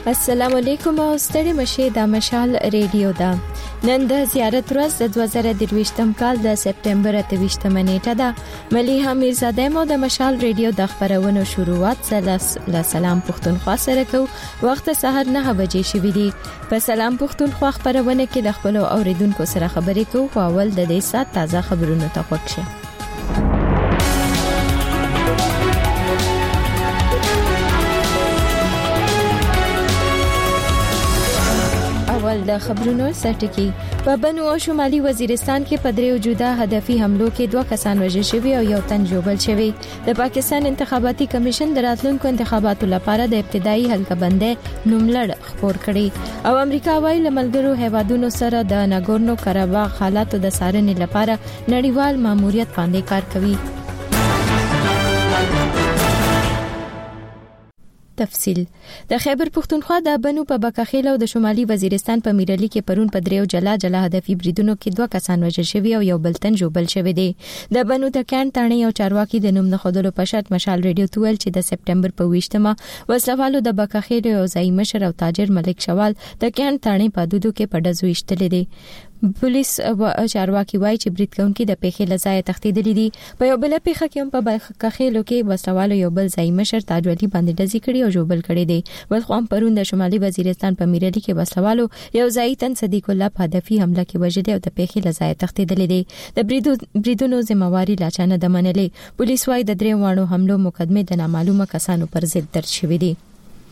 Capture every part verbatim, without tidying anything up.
السلام علیکم او ستړي مشه د مشال ریډیو دا نن د زیارت ورځ د دوه زره درویشتم کال د سپټمبر اتهویشتم نیټه ده مليحه میرزاده مو د مشال ریډیو د خبرونو شروعات سره سلام پښتونخوا سره کو وخت سحر نه بجې شوې دي په سلام پښتونخوا خبرونه کې د خپل اوریدونکو سره خبرې کوو خو اول د دې سات تازه خبرونه توقع شي اول د خبرونو سرټکی په بنو او شمالي وزیرستان کې په دریو جدا هدفي حملو کې دوه کسان وژل شوي او یو تن ژوبل شوی د پاکستان انتخاباتي کمیشن د راتلونکو انتخاباتو لپاره د ابتدایي حلقه‌بندۍ نوملړ خپور کړي او امریکا وايي لملګرو هیوادونو سره د ناګورنو کاراباغ حالاتو د څارنې لپاره نړیوال ماموریت باندې کار کوي تفصیل د خیبر پختونخوا د بنو په بکاخیل او د شمالي وزیرستان په میرلی کې پرون په دریو جلا جلا هدفي بریدونو کې دوه کسان وژل شوي او یو بل تن ژوبل شوی دی د بنو د کان تانی او چارواکي د نوم نه خودلو په شرط مشال ریډیو تویل چې د سپټمبر په ویشتمه وسلوالو د بکاخیل او ځای مشر او تاجر ملک شوال د کان تانی په دودو کې په دزو وشتل دي پولیس او چارواکي وایي چې برید کوونکي د پیښې لزای تختیدلې دي په یو بل پیښه کې هم په بکاخیلو کې وسلوالو یو بل ځای مشر تاجوالي باندې دزي کړي او ژوبل کړي دي ولخوا پرون د شمالي وزیرستان په میرلی کې وسلوالو یو ځای تن صدیق الله په هدفي حمله کې وژل او د پیښې لزای تختیدلې دي د بریدو بریدونو ذمہواری لا چانه د منلې پولیس وایي د درې وانو حملو مقدمه د نامعلومه کسانو پر ضد درج شوې دي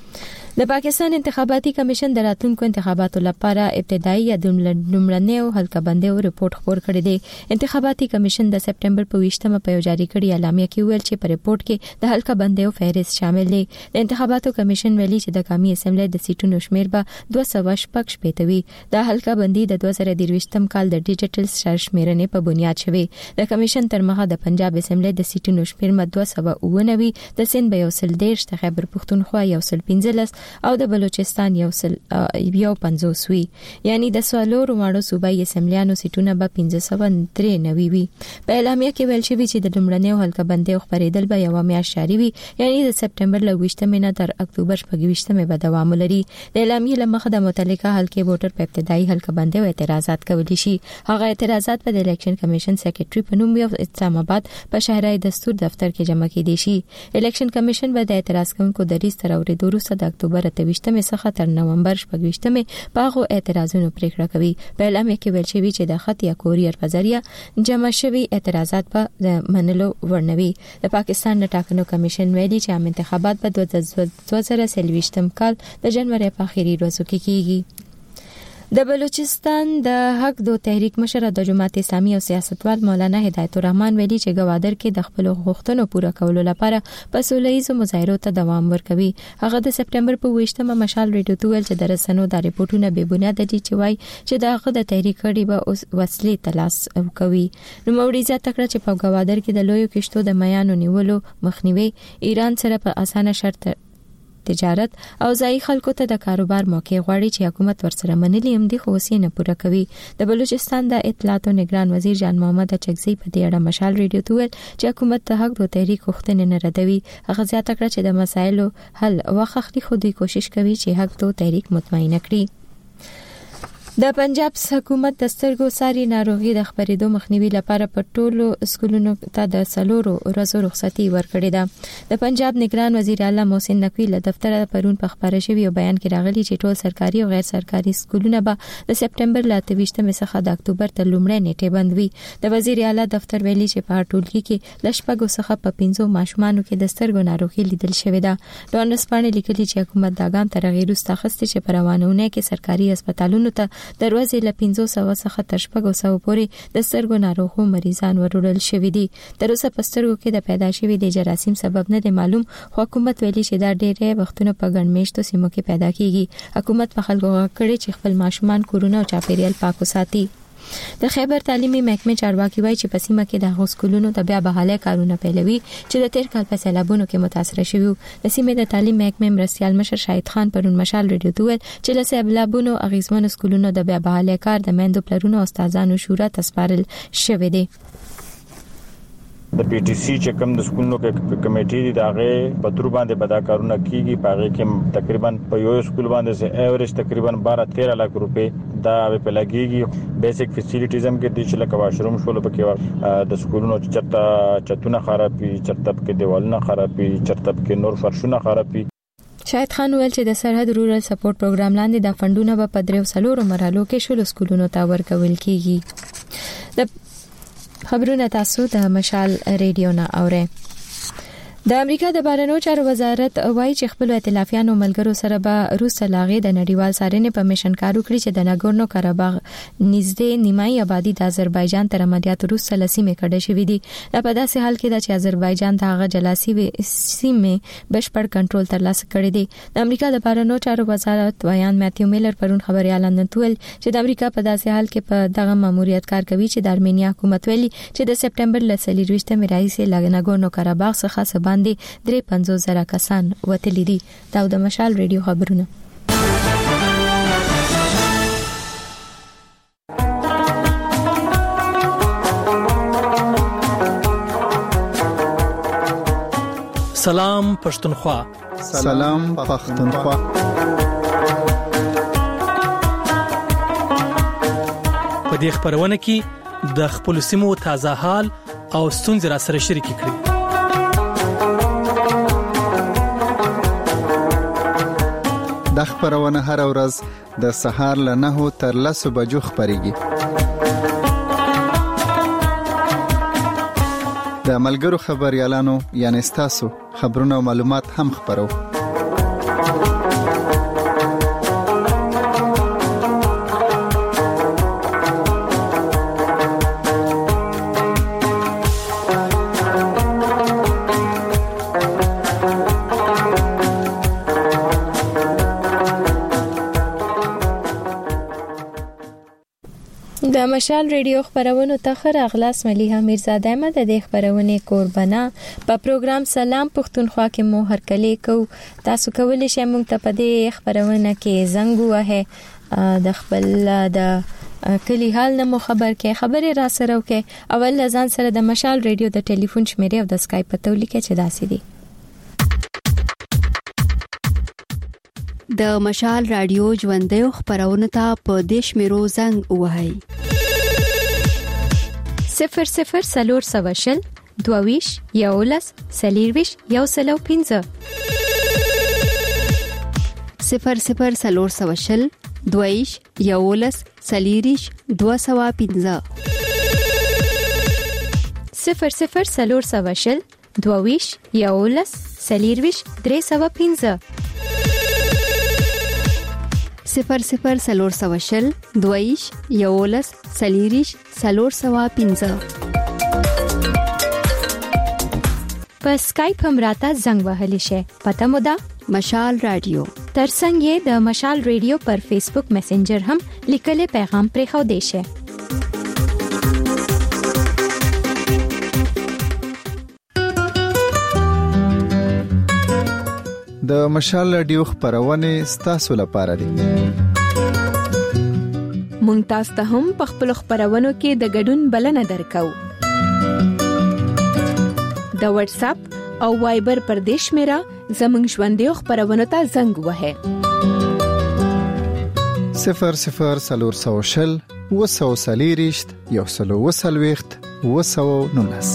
د پاکستان انتخاباتي کمیشن د راتلونکو انتخاباتو لپاره ابتدایي یا لومړنیو حلقه‌بندۍ ریپورت خپور کړی دی انتخاباتي کمیشن د سپټمبر په ویشتمه په جاری کړي اعلامیه کې ویل چې په ریپورت کې د حلقه‌بندۍ فهرست شامل دی د انتخاباتو کمیشن ویلي چې د قومي اسمبلی د سیټونو شمیر به دوه سوه شپږ شپېته وي د حلقه‌بندۍ د دوه زره درویشتم کال د ډیجیټل سرشمیرنې په بنیاد شوی د کمیشن تر مخه د پنجاب اسمبلی د سیټونو شمیر مې دوه سوه اوه نوي د سند به یو سل دیرش د خیبر پختونخوا یو سل پنځلس او د بلوچستان یو سل یو پنځوس وی یعنی د سوالور واړو صوبایي اسمبلیانو سیټونه به پنځه سوه درې نوي وي په اعلامیه کې ویل شوی چې د لومړنیو حلقه‌بندۍ خبرېدل به یو میاشت جاری وي یعنی د سپټمبر ل ویشتمه نه تر اکتوبر شپږویشتمه به دوام لري د اعلامیه لمخه د متعلقه حلقې ووټر په ابتدایي حلقه‌بندۍ او اعتراضات کولی شي هغه اعتراضات په د الیکشن کمیشن سیکریټري په نوم یو اسلام آباد په شهرای دستور دفتر کې جمع کړي شي الیکشن کمیشن به د اعتراض کوونکو د ریس تر اورېدو وروسته د اکتوبر اتهویشتمه څخه تر نومبر شپږویشتمه په هغه اعتراضونو پریکړه کوي په اعلامیه کې ویل شوی چې د خط یا کوریر په ذریعہ جمع شوی اعتراضات په منلو ورنوي د پاکستان د ټاکنو کمیشن ویلي چې عام انتخابات په دوه زره څلوېښتم کال د جنوري په اخیری ورځو کې کیږي د بلوچستان د حق دو تحریک مشر د جماعت اسلامي او سیاستوال مولانا هدایت الرحمن ویلي چې ګوادر کې د خپل غوښتنو پوره کولو لپاره په سولهییزو مظاهرو ته دوام ورکوي هغه د سپټمبر په ویشتمه مشال ریډیو ته ویل چې د رسنیو د ریپورتونو بې بنیاد دي چې وایي چې د هغه د تحریک کړي به اوس وسلې تلاش کوي نو موري زیاته کړه چې په ګوادر کې د لویو کشتو د میانو نیولو مخنیوي ایران سره په اسانه شرط تجارت او ځای خلکو ته د کاروبار موقع غواړي چې حکومت ورسره منلي هم دي خو وسې نه پوره کوي د بلوچستان د اطلاعات او نگران وزیر جان محمد چکزی په دې اړه مشال ریډیو ته ویل چې حکومت د حق د تحریک غوښتنې نه ردوي هغه زیاته کړه چې د مسایلو حل وخت خو دوی کوشش کوي چې حق د تحریک مطمئن کړي د پنجاب حکومت د سترګو ساري ناروغي د خبرېدو مخنیوي لپاره په ټولو سکولونو ته د سلورو ورځو رخصتي ورکړې ده د پنجاب نگران وزیر اعلی محسن نقوی له دفتر پرون په خبره شوی او بیان کې راغلی چې ټول سرکاري او غیر سرکاري سکولونه به د سپټمبر ل اتهویشتمه څخه د اکتوبر تر لومړۍ نیټې بند وي د وزیر اعلی دفتر ویلي چې په ټولګي کې لشپږو څخه په پنځو ماشومانو کې د سترګو ناروغي لیدل شوې ده ډونرز باندې لیکلي چې حکومت دا ګام تر غیر مستخصص چې په روانونه کې سرکاري هسپتالونو ته د ورځې له پنځه سوه څخه تر شپږ سوه پورې د سترګو ناروغو مریضان وروړل شوي دي تر اوسه په سترګو کې د پیدا شوي د جراثیم سبب نه دی معلوم خو حکومت ویلي چې دا ډېرې وختونه په ګڼ میشتو سیمو کې پیدا کیږي حکومت په خلکو غوښتي چې خپل ماشومان کورونه او چاپیریال پاک وساتي د خیبر تعلیمي محکمې چارواکي وایي چې په سیمه کې د هوسکولونو د بیا بحالۍ کارونه پیلوي چې د تیر کال په سیلابونو کې متاثر شوي د سیمې د تعلیم محکمې مرستیال مشر شاهد خان پرون مشال ریډیو ته ویل چې له سیلابونو اغیزمن سکولونو د بیا بحالۍ کار د میندو پلرونو او استادانو شورا ته سپارل شوی دی د پی ټی سی چې کوم د سکولونو کې کمیټې دي داغه په تر باندې بدا کارونه کیږي پاره کې تقریبا په یو سکول باندې سه ایوریج تقریبا بارہ تیرہ لک روپے دا په لګيږي بیسیک فیسیلیټیز هم کې د چې لکه واشروم شول پکې د سکولونو چرته چتونه خرابي چرته کې دیوالونه خرابي چرته کې نور فرشونه خرابي. شاهد خان ویل چې د سرحد رورل سپورټ پروګرام لاندې د فندونو په پدریو سلورو مرحلو کې شول سکولونو ته ورکول کیږي. د خبرونه تاسو د مشال ریډیو نه اورئ. د امریکا د بهرنیو چارو وزارت وایي چې خپل ائتلافیانو ملګرو سره به روس لاغې د نړیوال څارنې په میشن کارو کړی چې د ناګورنو کاراباغ نږدې نیمایي آبادی د آذربایجان تر عملیات روس لسیمه کډه شوې دي. دا په داسې حال کې ده چې آذربایجان د هغه جلاسي سیمه بشپړ کنټرول ترلاسه کړی دی. د امریکا د بهرنیو چارو وزارت ویان ماتیو میلر پرون خبري اعلان کړل چې د امریکا په داسې حال کې په دغه ماموریت کار کوي چې د ارمینیا حکومت ویلي چې د سپټمبر لسلیروشته میراثي ناګورنو کاراباغ څخه سبا باندې درې پنځوس زره کسان وتلي دي. دا د مشال ریډیو خبرونه. سلام پښتونخوا. سلام پښتونخوا. په دې خبرونه کې د خپل سیمو تازه حال او ستونزې را سره شریک کړئ. د خبرونه هر ورځ د سهار له نهو تر لسو بجو خبريږي. د ملګرو خبريالانو یعنی تاسو خبرونه او معلومات هم خبرو. د مشال ریډیو خبرونه ته خراغلاس مليحه میرزاده احمد د خبرونه قربانا په پروګرام سلام پښتونخوا کې مو هر کله کو تاسو کولای شئ موږ ته په دې خبرونه کې زنګ وه د خپل د کلی حال نه مو خبر کې خبره را سره وکي اول ځان سره د مشال ریډیو د ټلیفون شمیره او د اسکایپ په تولیکه چې داسې دي. د مشال رادیو ژوندۍ خبرونه ته په دیش میرو زنګ وهاي صفر صفر سلور سواشل دوویش یولس سلیرویش یو سلو پینزه صفر صفر سلور سواشل دوویش یولس سلیریش دو سوا پینزه صفر صفر سلور سواشل دوویش یولس سلیرویش درې سوا پینزه صفر صفر سلور سواشل دویش یولس سلیریش سلور سوا پینزه په اسکایپ هم راته زنګ وهلی شي. پته مو ده مشال رادیو ترڅنګ یې د مشال ریډیو پر فیسبوک میسنجر هم لیکلي پیغام پرې خو دی شي. د مشال رادیو خبرونه ستاسو لپاره دي. مونږ تاسو ته هم په خپل خبرونو کې د ګډون بلنه درکو. د واتس اپ او وایبر پر دیش میرا زمنګ ژوندۍ خبرونه ته زنګ وهه صفر صفر سلور سوشل وسو سلیریشت یو سلو وسلويخت وسو نونس.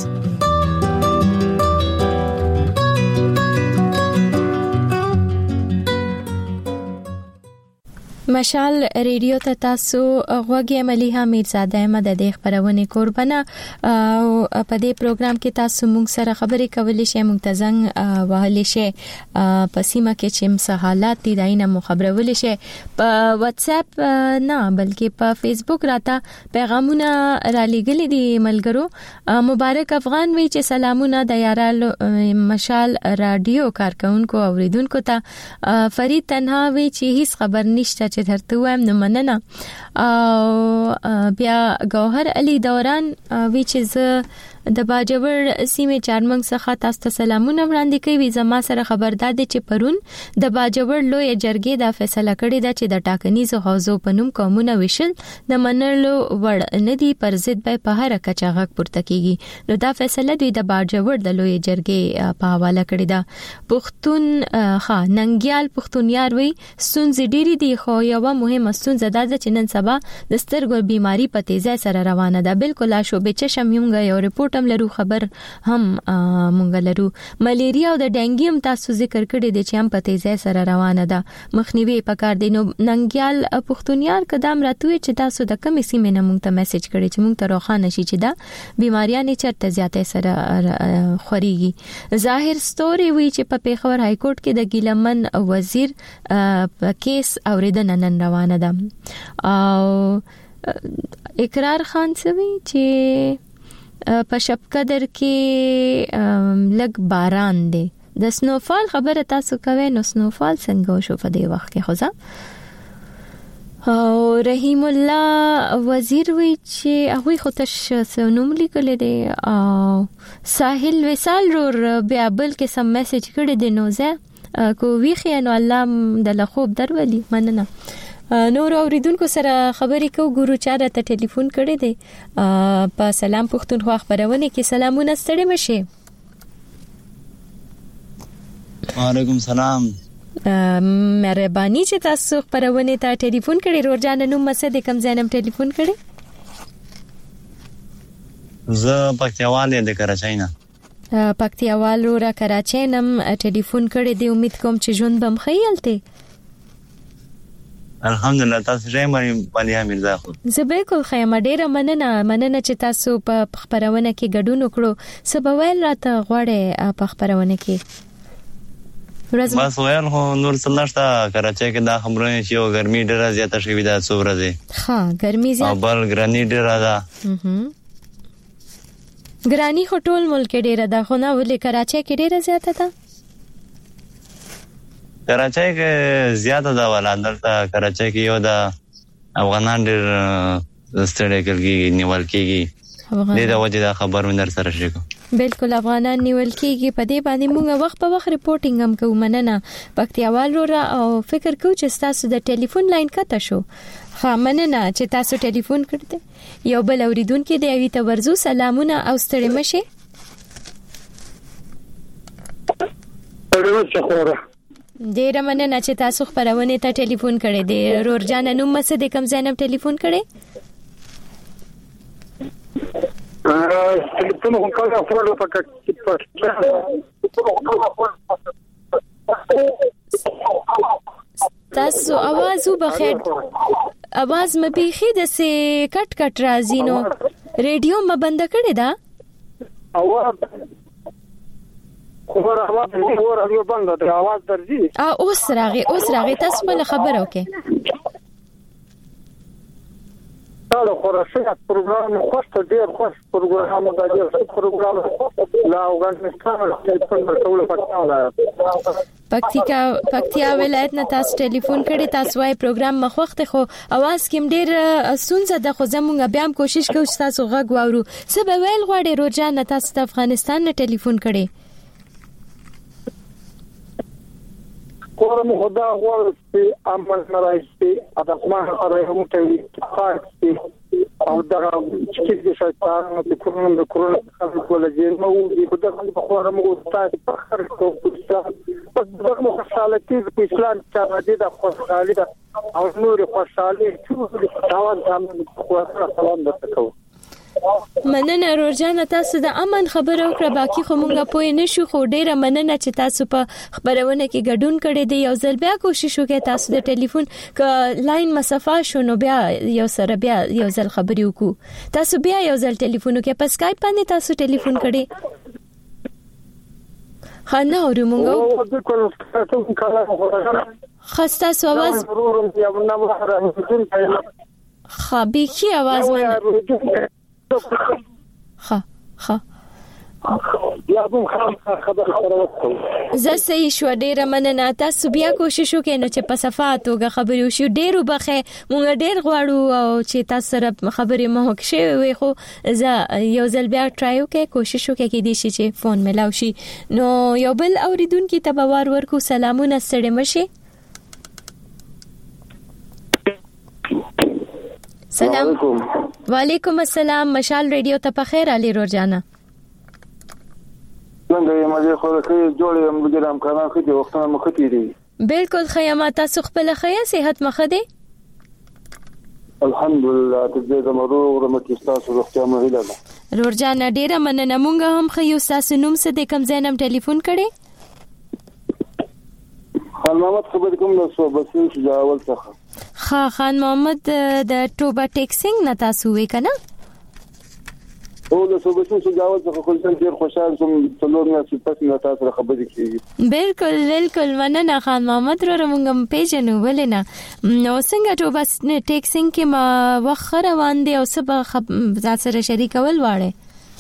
مشال ریډیو ته تاسو غوږی مليحه میرزاده احمد د خبرونه قربانا او په دې پروګرام کې تاسو موږ سره خبرې کولې شئ موږ ته زنګ وهلې شئ په سیمه کې چې څه حالات دي داینه مو خبرولې شئ په واتس اپ نه بلکې په فیسبوک راته پیغامونه را لګلې دي ملګرو. مبارک افغان وی چې سلامونه د یارال مشال رادیو کارکونکو اوریدونکو ته فرید تنها وی چې هیڅ خبر نشته چې درته وایم نو مننه. او بیا گوهر علي دوران وی چې ز د باجوړ سیمه چارمنګ څخه تاسو ته سلامونه وړاندې کوي. زما سره خبردار دي چې پرون د باجوړ لوی جرګې دا فیصله کړې ده چې د ټاکنیزو حوزو په نوم قومونه وشل د منلو وړ نه دي، پر ضد به په هر کچا غږ پورته کیږي. نو دا فیصله دوی د باجوړ د لوی جرګې په حواله کړې ده. پښتون ها ننګیال پښتونیار وی ستونزې ډېری دي، خو یو مهمه ستونزه ده چې نن سبا د سترګو بیماری په تیزه سره روانه ده. بالکل شوبې چشم یمغه یو ریپورت هم لرو، خبر هم مونږ لرو. ملیریا او د ډنګي هم تاسو ذکر کړی دی چې هم په تیزه سره روانه ده، مخنیوي پکار دی. نو ننګیال پښتونیار قدم راتوي چې تاسو د کمی سیمه نه مونږ ته میسج کړی چې مونږ ته روخانه شي چې دا بیماریاں چرته زیاته سره خوريږي. ظاهر ستوري وی چې په پیښور های کورټ کې د ګیلمن وزیر په کیس اوریدنه نن روانه ده. او اقرار خان سوي چې په شپقدر کې لګ باران دی. د سنوفال خبره تاسو کوي، نو سنوفال څنګه شو په دې وخت کې خوځه؟ او رحیم الله وزیر وی چې هغه خو تش سنوم لیکل دي او ساحل وسال رور بیا بل کې سم میسج کړی دی. نو زه کو وی خیانو الله د لخوب درولي مننه. نور اوریدونکو سره خبرې کو ګورو چاره ته ټلیفون کړی دی په سلام پښتونخوا خبرونه کې. سلامونه ستړي مشه. وعلیکم السلام. مهرباني چې تاسو خبرونه ته ټلیفون کړی. روزانه نو مسه د کم ځانم ټلیفون کړی. زه پکتیاوال د کراچۍ نه. پکتیاوال را کراچۍ نم ټلیفون کړی دی. امید کوم چې ژوند بم خیالته. الحمدلله تاسو یې مې بالیا مرزا خو زه بالکل خیمه ډیره مننه مننه چې تاسو په خبرونه کې ګډون وکړو. سبویل راته غوړې په خبرونه کې بس ویل خو نور څلاشتا کراچۍ کې دا خبرونه چې او ګرمي ډیره زیاته شوې ده څو ورځې. ها ګرمي زیاته او بل ګرانی ډیره ده. هم ګرانی خو ټول ملک ډیره ده، خو نه ولې کراچۍ کې ډیره زیاته ده. کراچۍ کې زیاته ده ولادت کراچۍ کې یو د افغانان ډېر ستړي کېږي نیول کېږي. دې د وجه دا خبر مې در سره شریکو. بالکل افغانان نیول کېږي په دې باندې موږ وخت په وخت ریپورتینګ هم کوو. مننه پکتیاوال رو او فکر کوم چې تاسو د ټلیفون لاین کته شو. ها مننه چې تاسو ټلیفون کړته. یو بل اوریدونکو دی وی ته ورزو سلامونه او ستړي مشه. ډیره مننه چې تاسو خبرونه ته ټلیفون کړی دی. رورجان نو مسه د کم ځانم ټلیفون کړی. ټلیفون هم کله خپل پکې تاسو आवाज وبخیر आवाज مې بيخي د سي کټ کټ راځي. نو ریډیو م بند کړی دا आवाज خبر आवाज اور هغه بند ده आवाज درځي. ا اوس راغی اوس راغی تاسو بل خبر اوکې. دا خورشه پروګرام خوښ ډیر خوښ پروګرام دا ډیر پروګرام لا افغانستان ټلیفون ټول پټاوله. پکتیکا پکتیا ولایت نه تاسو ټلیفون کړی. تاسو وايي پروګرام مخوخته خو आवाज کم ډیر سونځه د خو زمونږ بیا هم کوشش کوو چې تاسو غږ واورو. سبا ویل غواړي روزانه نه تاسو د افغانستان نه ټلیفون کړی. کوم خدا غواړي چې امن ناراضي ادمه سره هم کوي چې او دا چې د شایطان د کورونو د کورونو خلکو له جېل مو دي په دغه په خوره مو تاسو په خر کوو. پس دغه خوشالتي په اسلام کې راځي د خوشالي او نور خوشالي ټول تاوان تامن خوره سلام درته. مننه روزانه تاسو د امن خبرو کړه. باقي خو مونږه پوه نه شو. خو ډیره مننه چې تاسو په خبرونه کې ګډون کړی دی. یو ځل بیا کوشش وکړئ تاسو د ټلیفون ک لاین مسافه شو نو بیا یو سره بیا یو ځل خبرې وکړو. تاسو بیا یو ځل ټلیفون وکړئ. په سکایپ باندې تاسو ټلیفون کړی. خانه اورو مونږه خسته سو आवाज خابي کی आवाज من خا خا یا کوم خبر خبره زه صحیح شو ډیره مننه. تاسو بیا کوشش وکړئ نو چې په صفات توګه خبرې وشي. ډیرو بخې مونږ ډیر غواړو او چې تاسو سره خبرې مو وکړي وي، خو زه یو ځل بیا ټرای وکړم، کوشش وکړم کې دې شي چې فون ملاو شي. نو یو بل اوریدونکو ته به وار ورکو. سلامونه ستړي مشي. سلام وعلیکم السلام. مشال ریډیو ته په خیر علي رورجانا. څنګه یې مزه خو راکې جوړې هم ګرام کاران خو دې وختونه مخکې دي. بالکل خیامه. تاسو خپل خیا صحت مخه دي؟ الحمدلله دې زموږ ورمته تاسو روغتیا مو هیله ده. رورجانا ډیره مننه. مونږ هم خو یو تاسو نوم څه د کم زینم ټلیفون کړي؟ خان محمد خبر کوم نو سو بسین شجاول څخه. خا خان محمد د ټوبا ټیکسینګ نه تاسو وې کنه؟ او د سو بسین شجاول څخه خو ډیر خوشاله سم څلور نه سپس نه تاسو خبرې کیږي. بالکل بالکل مننه خان محمد. رو موږ پیژنو ولنه نو څنګه ټوبا ټیکسینګ کې ما وخت روان دي او سبا ځات سره شریکول واړه؟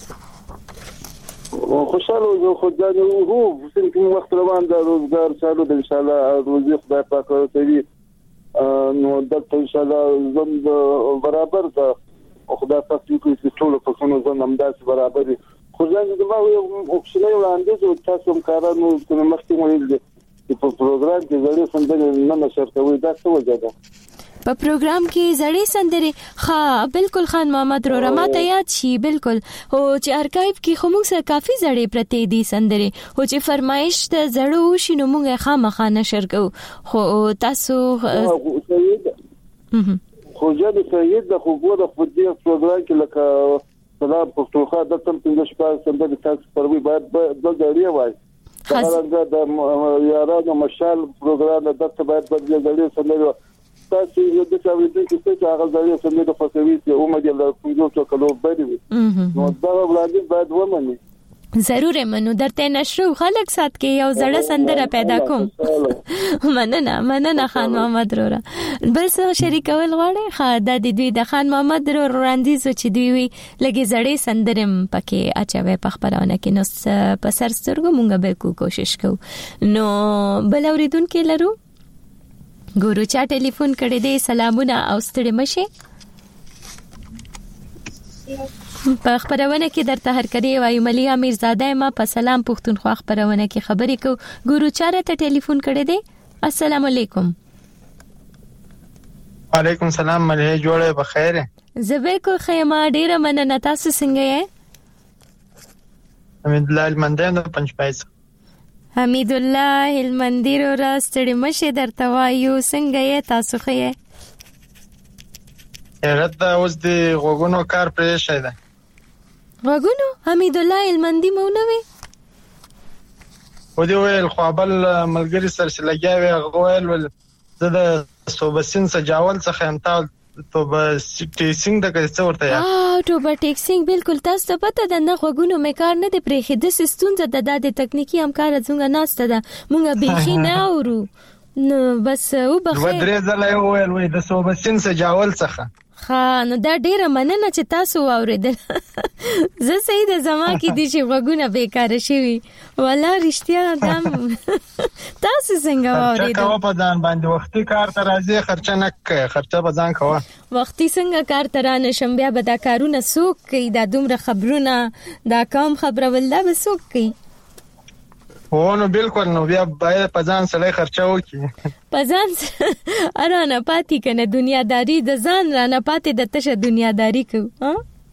خوشاله خو ځان هو څنګه وخت روان ده، روزګار چالو ده ان شاء الله. روزي خدای پاک کوي نو دلته ان شاء الله زند برابر ده. خدای پاک دې چې ټول په څونو زند همداسې برابر دي. خو ځان دې ما یو اوپشن وړاندې او تاسو هم کارانو کوم مخکې ویل دي چې په پروګرام کې زړې سندرې نه نشر کوي. دا څه وجه ده؟ په پروګرام کې زړې سندرې ها بالکل خان محمد رو رماته یاد شي. بالکل او چې ارکایو کې خو موږ سره کافي زړې پرته دي سندرې، او چې فرمایش ته زړو شي نو موږ خامخا نشر کوو. خو تاسو خو جادي سید د خو د خپل پروګرام کې لکه سلام پښتونخوا د تم څنګه شپه سندرې تاسو پروي باید د زړې وای. څنګه د یارانو مشال پروګرام د تاسو باید د زړې سندرې تاسو یو د چاویدې کې څه هغه ځای سمې د فسوي چې اومدي له پوجو څخه کلو بری نو دا وړاندې باید ومني. ضرور منو درته نشرو خلک سات کې یو زړه سندره پیدا کوم. مننه مننه خان محمد رورا. بس شریکول غواړي خا د دوی د خان محمد رور وړاندیز چې دوی وی لګي زړې سندرم پکې اچوي په خبرونه کې نو په سر سترګو مونږ به کو کوشش کوو. نو بل اوریدونکو لرو ګورو چا ټلیفون کړی دی. سلامونه او ستړي مشه. په خبرونه کې درته هر کړي وایو ملي امیرزاده ما په سلام پښتونخوا خبرونه کې خبرې کو. ګورو چا ته ټلیفون کړی دی. السلام علیکم. وعلیکم السلام. ملي جوړه بخیر. زبې کو خیمه ډیره مننه. تاسو څنګه یې؟ حمید الله المندین د پنځپایس. حمید الله المندیر را ستړي مشه درته وایو څنګه یې تاسو خې؟ رد اوس دی غوګونو کار پرې شه ده. غوګونو حمید الله المندی مو نه وي؟ و دی ویل خو بل ملګری سره لګیاوي غویل ول زه د صوبسین سجاول څخه امتا تو به ټیکسینګ د څه ورته یا اه تو به ټیکسینګ بالکل تاسو ته پته ده نه غوګونو مې کار نه دی پرې د سستون د د تکنیکی همکار څنګه ناشته ده مونږ بيخي نه اورو نو بس او بخیر. و درې ځله ویل وای د صوبسین سجاول څخه ها نو دا ډیره مننه چې تاسو اوریدل. زه صحیح د زما کې دي چې وګونه بیکاره شي ولا رښتیا دم تاسو څنګه اوریدل؟ خرچه په ځان باندې وختي کار ته راځي خرچه نه کوي خرچه په ځان کوه. وختي څنګه کار ته را نشم بیا به دا کارونه سوق کوي دا دومره خبرونه دا کم خبره ولدا به سوق کوي. او نو بالکل نو بیا باید په ځان سره خرچه وکړي په ځان ارانه پاتې کنه دنیاداری د ځان رانه پاتې د تشه دنیاداری کو ها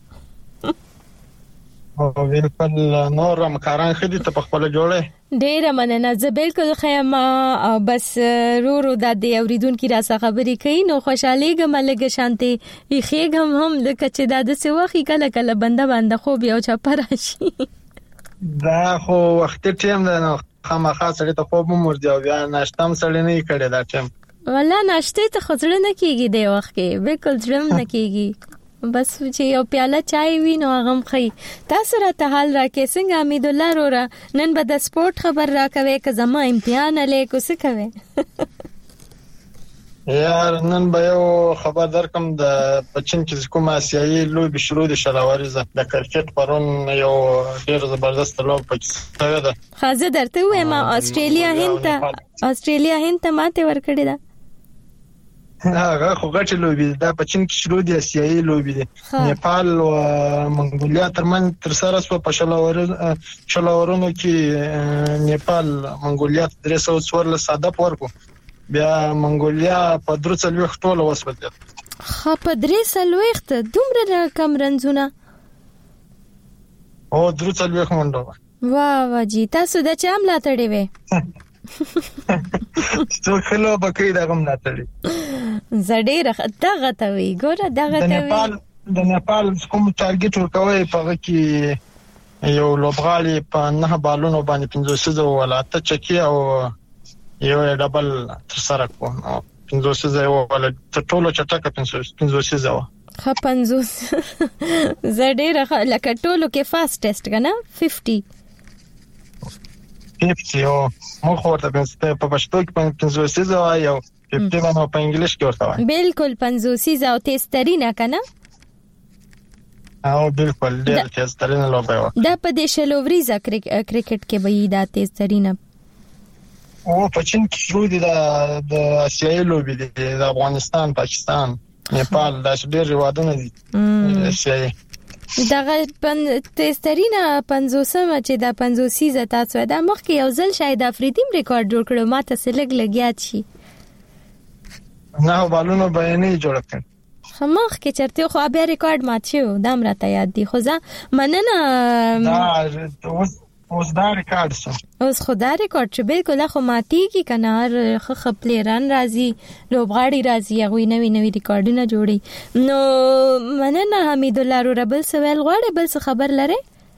او بالکل نور مکاران خدي ته په خپل جوړه ډیره مننه. زه بالکل خیمه بس رورو د دې اوریدونکو را څخه خبرې کوي نو خوشاله ګم لګ شانتي یخېګم هم د کچې د دسه وخی کله کله بنده بنده خو بیا چا پراشي دا خو وخت ټیم ده نو خامخا سړی ته خوب مور دی بیا ناشتم سړی نه کړي دا ټیم ولا ناشته ته خزړه نه کیږي دی وخت کې بالکل ځم نه کیږي بس چې یو پیاله چای وی نو غم خي. تاسو را ته حال را کې څنګه امید الله رورا نن به د سپورت خبر را کوي که زما امتحان لې کو څه کوي یار نن به یو خبر درکم د پچین کې کوم آسیایي لوبي شروع دي شلاوریزه د کرکټ پرون یو ډیر زبردست لوب پکې ده. خازه درته وایم استرالیا هند ته استرالیا هند ته ماته ورکړی ده. هغه خو غټ لوبي دا پچین کې شروع دي آسیایي لوبي دي. نیپال او منګولیا ترمن تر سره سو په شلاور شلاورونو کې نیپال منګولیا درې سوه څوارلس صدف ورکو. بیا منګولیا په درې څلوېښت ټوله وسوځېد. ها په درې څلوېښت دومره کم رنزونه؟ او درې څلوېښت منډه. واه واه جی تاسو د چا ملاتړی وې؟ څو خلو بکې دغه ملاتړی. زه ډېره دغه ته وی ګوره دغه ته وی. د نیپال کوم ټارګټ ورکوي په کې یو لوبغاړي په نه بالونو باندې پنځه سیزه ولا ته چکی او یو ډبل تر سره کو پنځه سیزه ولا ټولو چټکه پنځه سیزه و. خ پنځوس زه ډېره لکه ټولو کې فاست ټیسټ کنه پنځه پنځه او مو خو ورته په پښتو کې پنځه سیزه یو پنځه باندې په انګلیش کې ورته وایي. بالکل پنځه سیزه او تیز ترینه کنه. او بالکل ډېر تیز ترینه لوبه و. دا په دې شلووریزه کرکټ کې وایي دا تیز ترینه. او پچین کې شروع دي د آسیایي لوبي دي د افغانستان پاکستان نیپال دا ډېر روادونه دي آسیایي. دغه پن تسترینه پنځوسمه چې د پنځوسیزه تاسو دا مخکې یو ځل شاید افریدیم ریکارډ جوړ کړو ماته سلګ لګیات شي. نه بالونو بیانې جوړ کړ. خمخ کې چرته خو بیا ریکارډ مات شو دا مرته یاد دي خو ځه مننه. دا اوس اوس دا ریکارډ سم اوس خدا ریکارډ چې بالکل خو ماتي کی کنار خخ پلیران راځي لوبغاړي راځي هغه نوې نوې ریکارډونه جوړي. نو مننه حمید الله رو ربل سوال غواړي بل څه خبر لره؟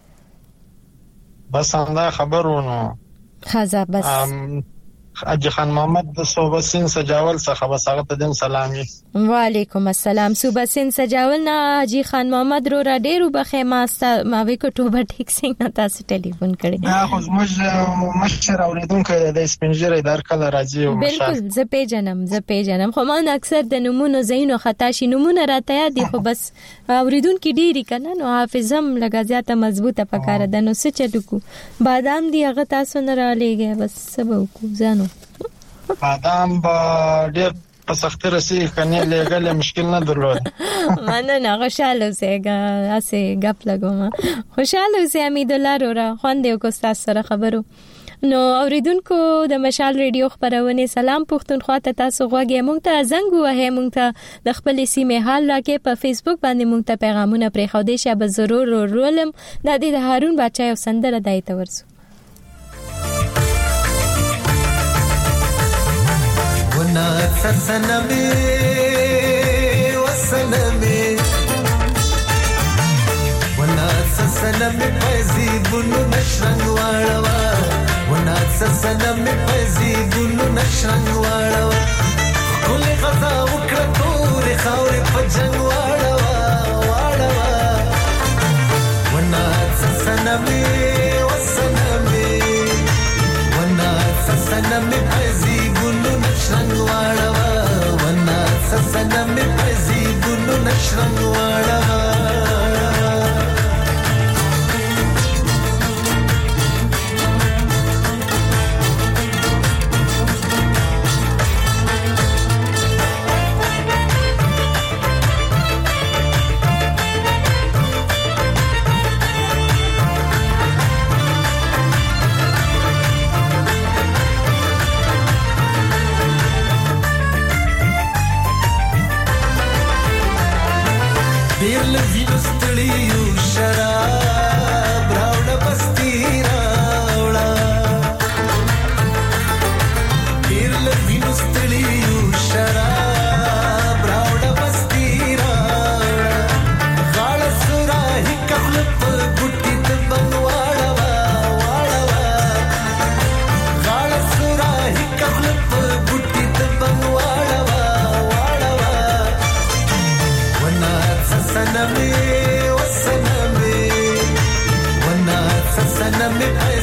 بس همدا خبرونه خزا بس حاجی خان محمد د صوبه سین سجاول څخه بس هغه ته دم سلامي. وعلیکم السلام. صوبه سین سجاول نه حاجی خان محمد رو را ډیرو بخې ماسته ما وی کو ټوبه ټیک سینګ تاسو ټلیفون کړی. دا خو موږ مشر اوریدونکو د سپینجری در کله راځي او بالکل زه پیژنم زه پیژنم خو ما اکثر د نمونه زینو خطا شي نمونه راته یاد دي خو بس اوریدونکو ډیری کنه نو حافظم لګا زیاته مضبوطه پکاره د نو څه چلو کو بادام دی هغه تاسو نه را لېږه بس سبو کو ځانو بادام با ډېر په سختي رسي کنه لګل مشکل نه درلود. مننه نه خوشاله اوسېګا اسه غپ لګوم خوشاله اوسې امید الله رو خوندې کو تاسو سره خبرو. نو اوریدونکو د مشال ریډیو خبرونه سلام پښتونخوا ته تاسو غوږی مونږ ته زنګ وهه مونږ ته د خپل سیمه حال راکې په فیسبوک باندې مونږ ته پیغامونه پرې خو دې شابه ضرور رولم د دې د هارون بچا یو سندره دایته ورسو. نا سسنمي وسنمي ونا سسنمي پزيبونو نشرنګ واړوا ونا سسنمي پزيبونو نشرنګ واړوا کول غزا وکړه تور خاور پجنګ واړوا واړوا ونا سسنمي وسنمي ونا سسنمي پزيبونو نشرنګ واړوا ونا سسنمي پزيبونو نشرنګ واړوا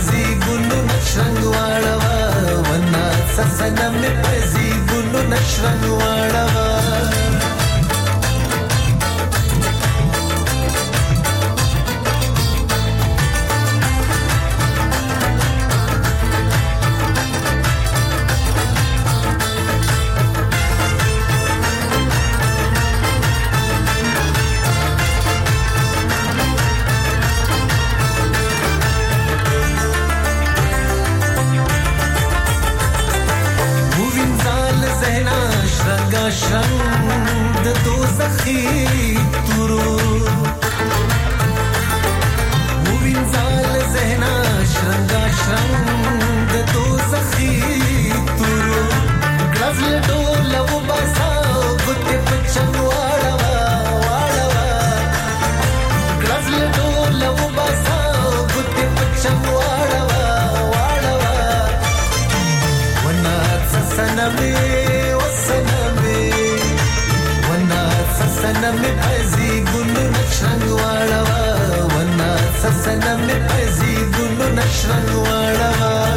Shanghai نشرنګ واړه شرنګ د دوزخي تورو ووینځل زهنا شرنګ شرنګ د دوزخي تورو غزل ډول و باسا ګوتې پچن واړه واړه غزل ډول و باسا ګوتې پچن واړه واړه ونا سسنمه سسنا می پزی ګلو نشرنګ واړه ونا سسنا می پزی ګلو نشرنګ واړه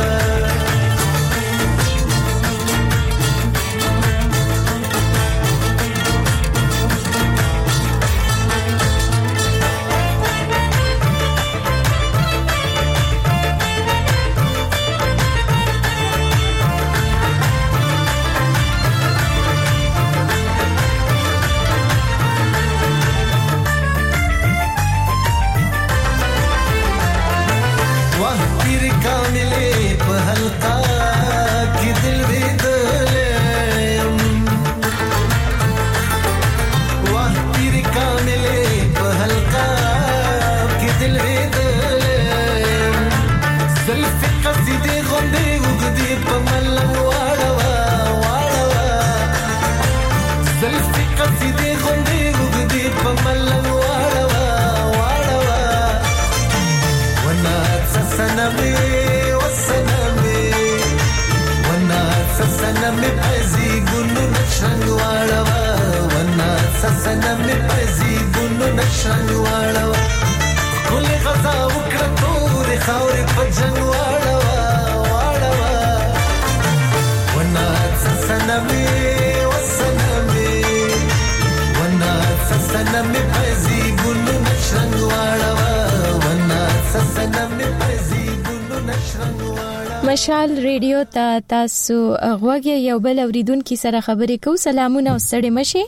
مشال ریډیو ته تاسو غوږی یو بل اوریدونکو سره خبرې کوو. سلامونه او ستړي مشه.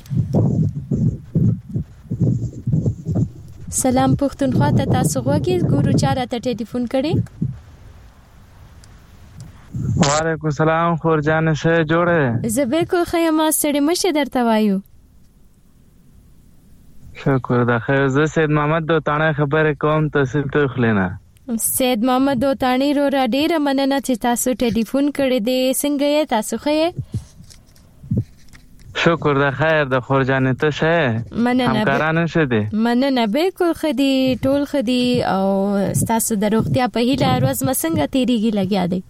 سلام پښتونخوا ته تاسو غوږی ګورو چاره ته ټلیفون کړي. وعلیکم السلام خورجان شه جوړه زبې کو خیمه ستړي مشه درته وایو. شکر دا خیر. زه سید محمد دوتانه خبره کوم تحصیل ته خلینا. سید محمد دوتانی رو را ډیره مننه چې تاسو ټلیفون کړی دی. څنګه یې تاسو ښه؟ شکر د خیر د خورجانې ته شه مننه همکارانه شه دي. مننه بالکل خدي ټول خدي او تاسو د روغتیا په هیله روز مسنګه تیریږي لګیا دی.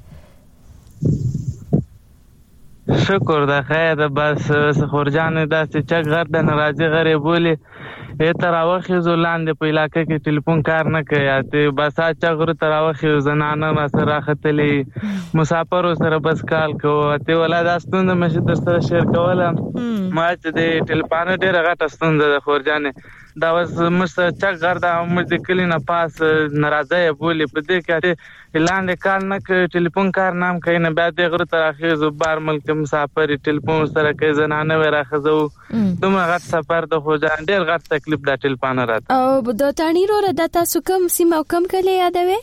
شکر د خیر. بس خورجانې داسې چک غر د ناراضي غری بولی تر واخې زولان د په علاقې کې ټلیفون کار نه کوي. ته بس اچا غره تر واخې زنانه ما سره ختلې مسافر سره بس کال کو ته ولادت ستوند مشه در سره شیر کولم ما چې د ټلیفون ډیره غټه ستوند د خورجانې دا وس مست چک غر د عمر د کلی نه پاس ناراضه بولی په دې کې اعلان کار نه کوي ټلیفون کار نام کوي نه بعد غره تر واخې زبار ملک مسافر ټلیفون سره کوي زنانه ورخزو دومره غټ سفر د خورجان ډیر غټ تکلیف د ټلیفون راته. او د تانی رو د تاسو کوم سیمه کوم کله یادوي؟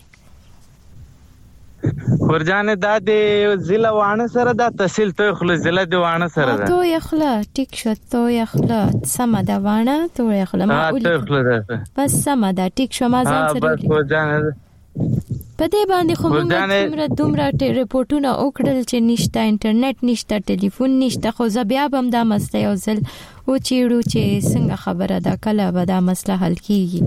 خورجان د دې ضلع وانه سره د تحصیل ته خل ضلع دی وانه سره ده. تو یخلا ټیک شو تو یخلا سم د وانه تو یخلا معقول بس سم د ټیک شو ما ځان سره خورجان په دې باندې خو موږ دومره دومره ریپورتونه وکړل چې نشته انټرنیټ نشته ټلیفون نشته خو زه بیا هم دا مسله یو ځل و چیړو چې څنګه خبره ده کله به دا مسله حل کیږي.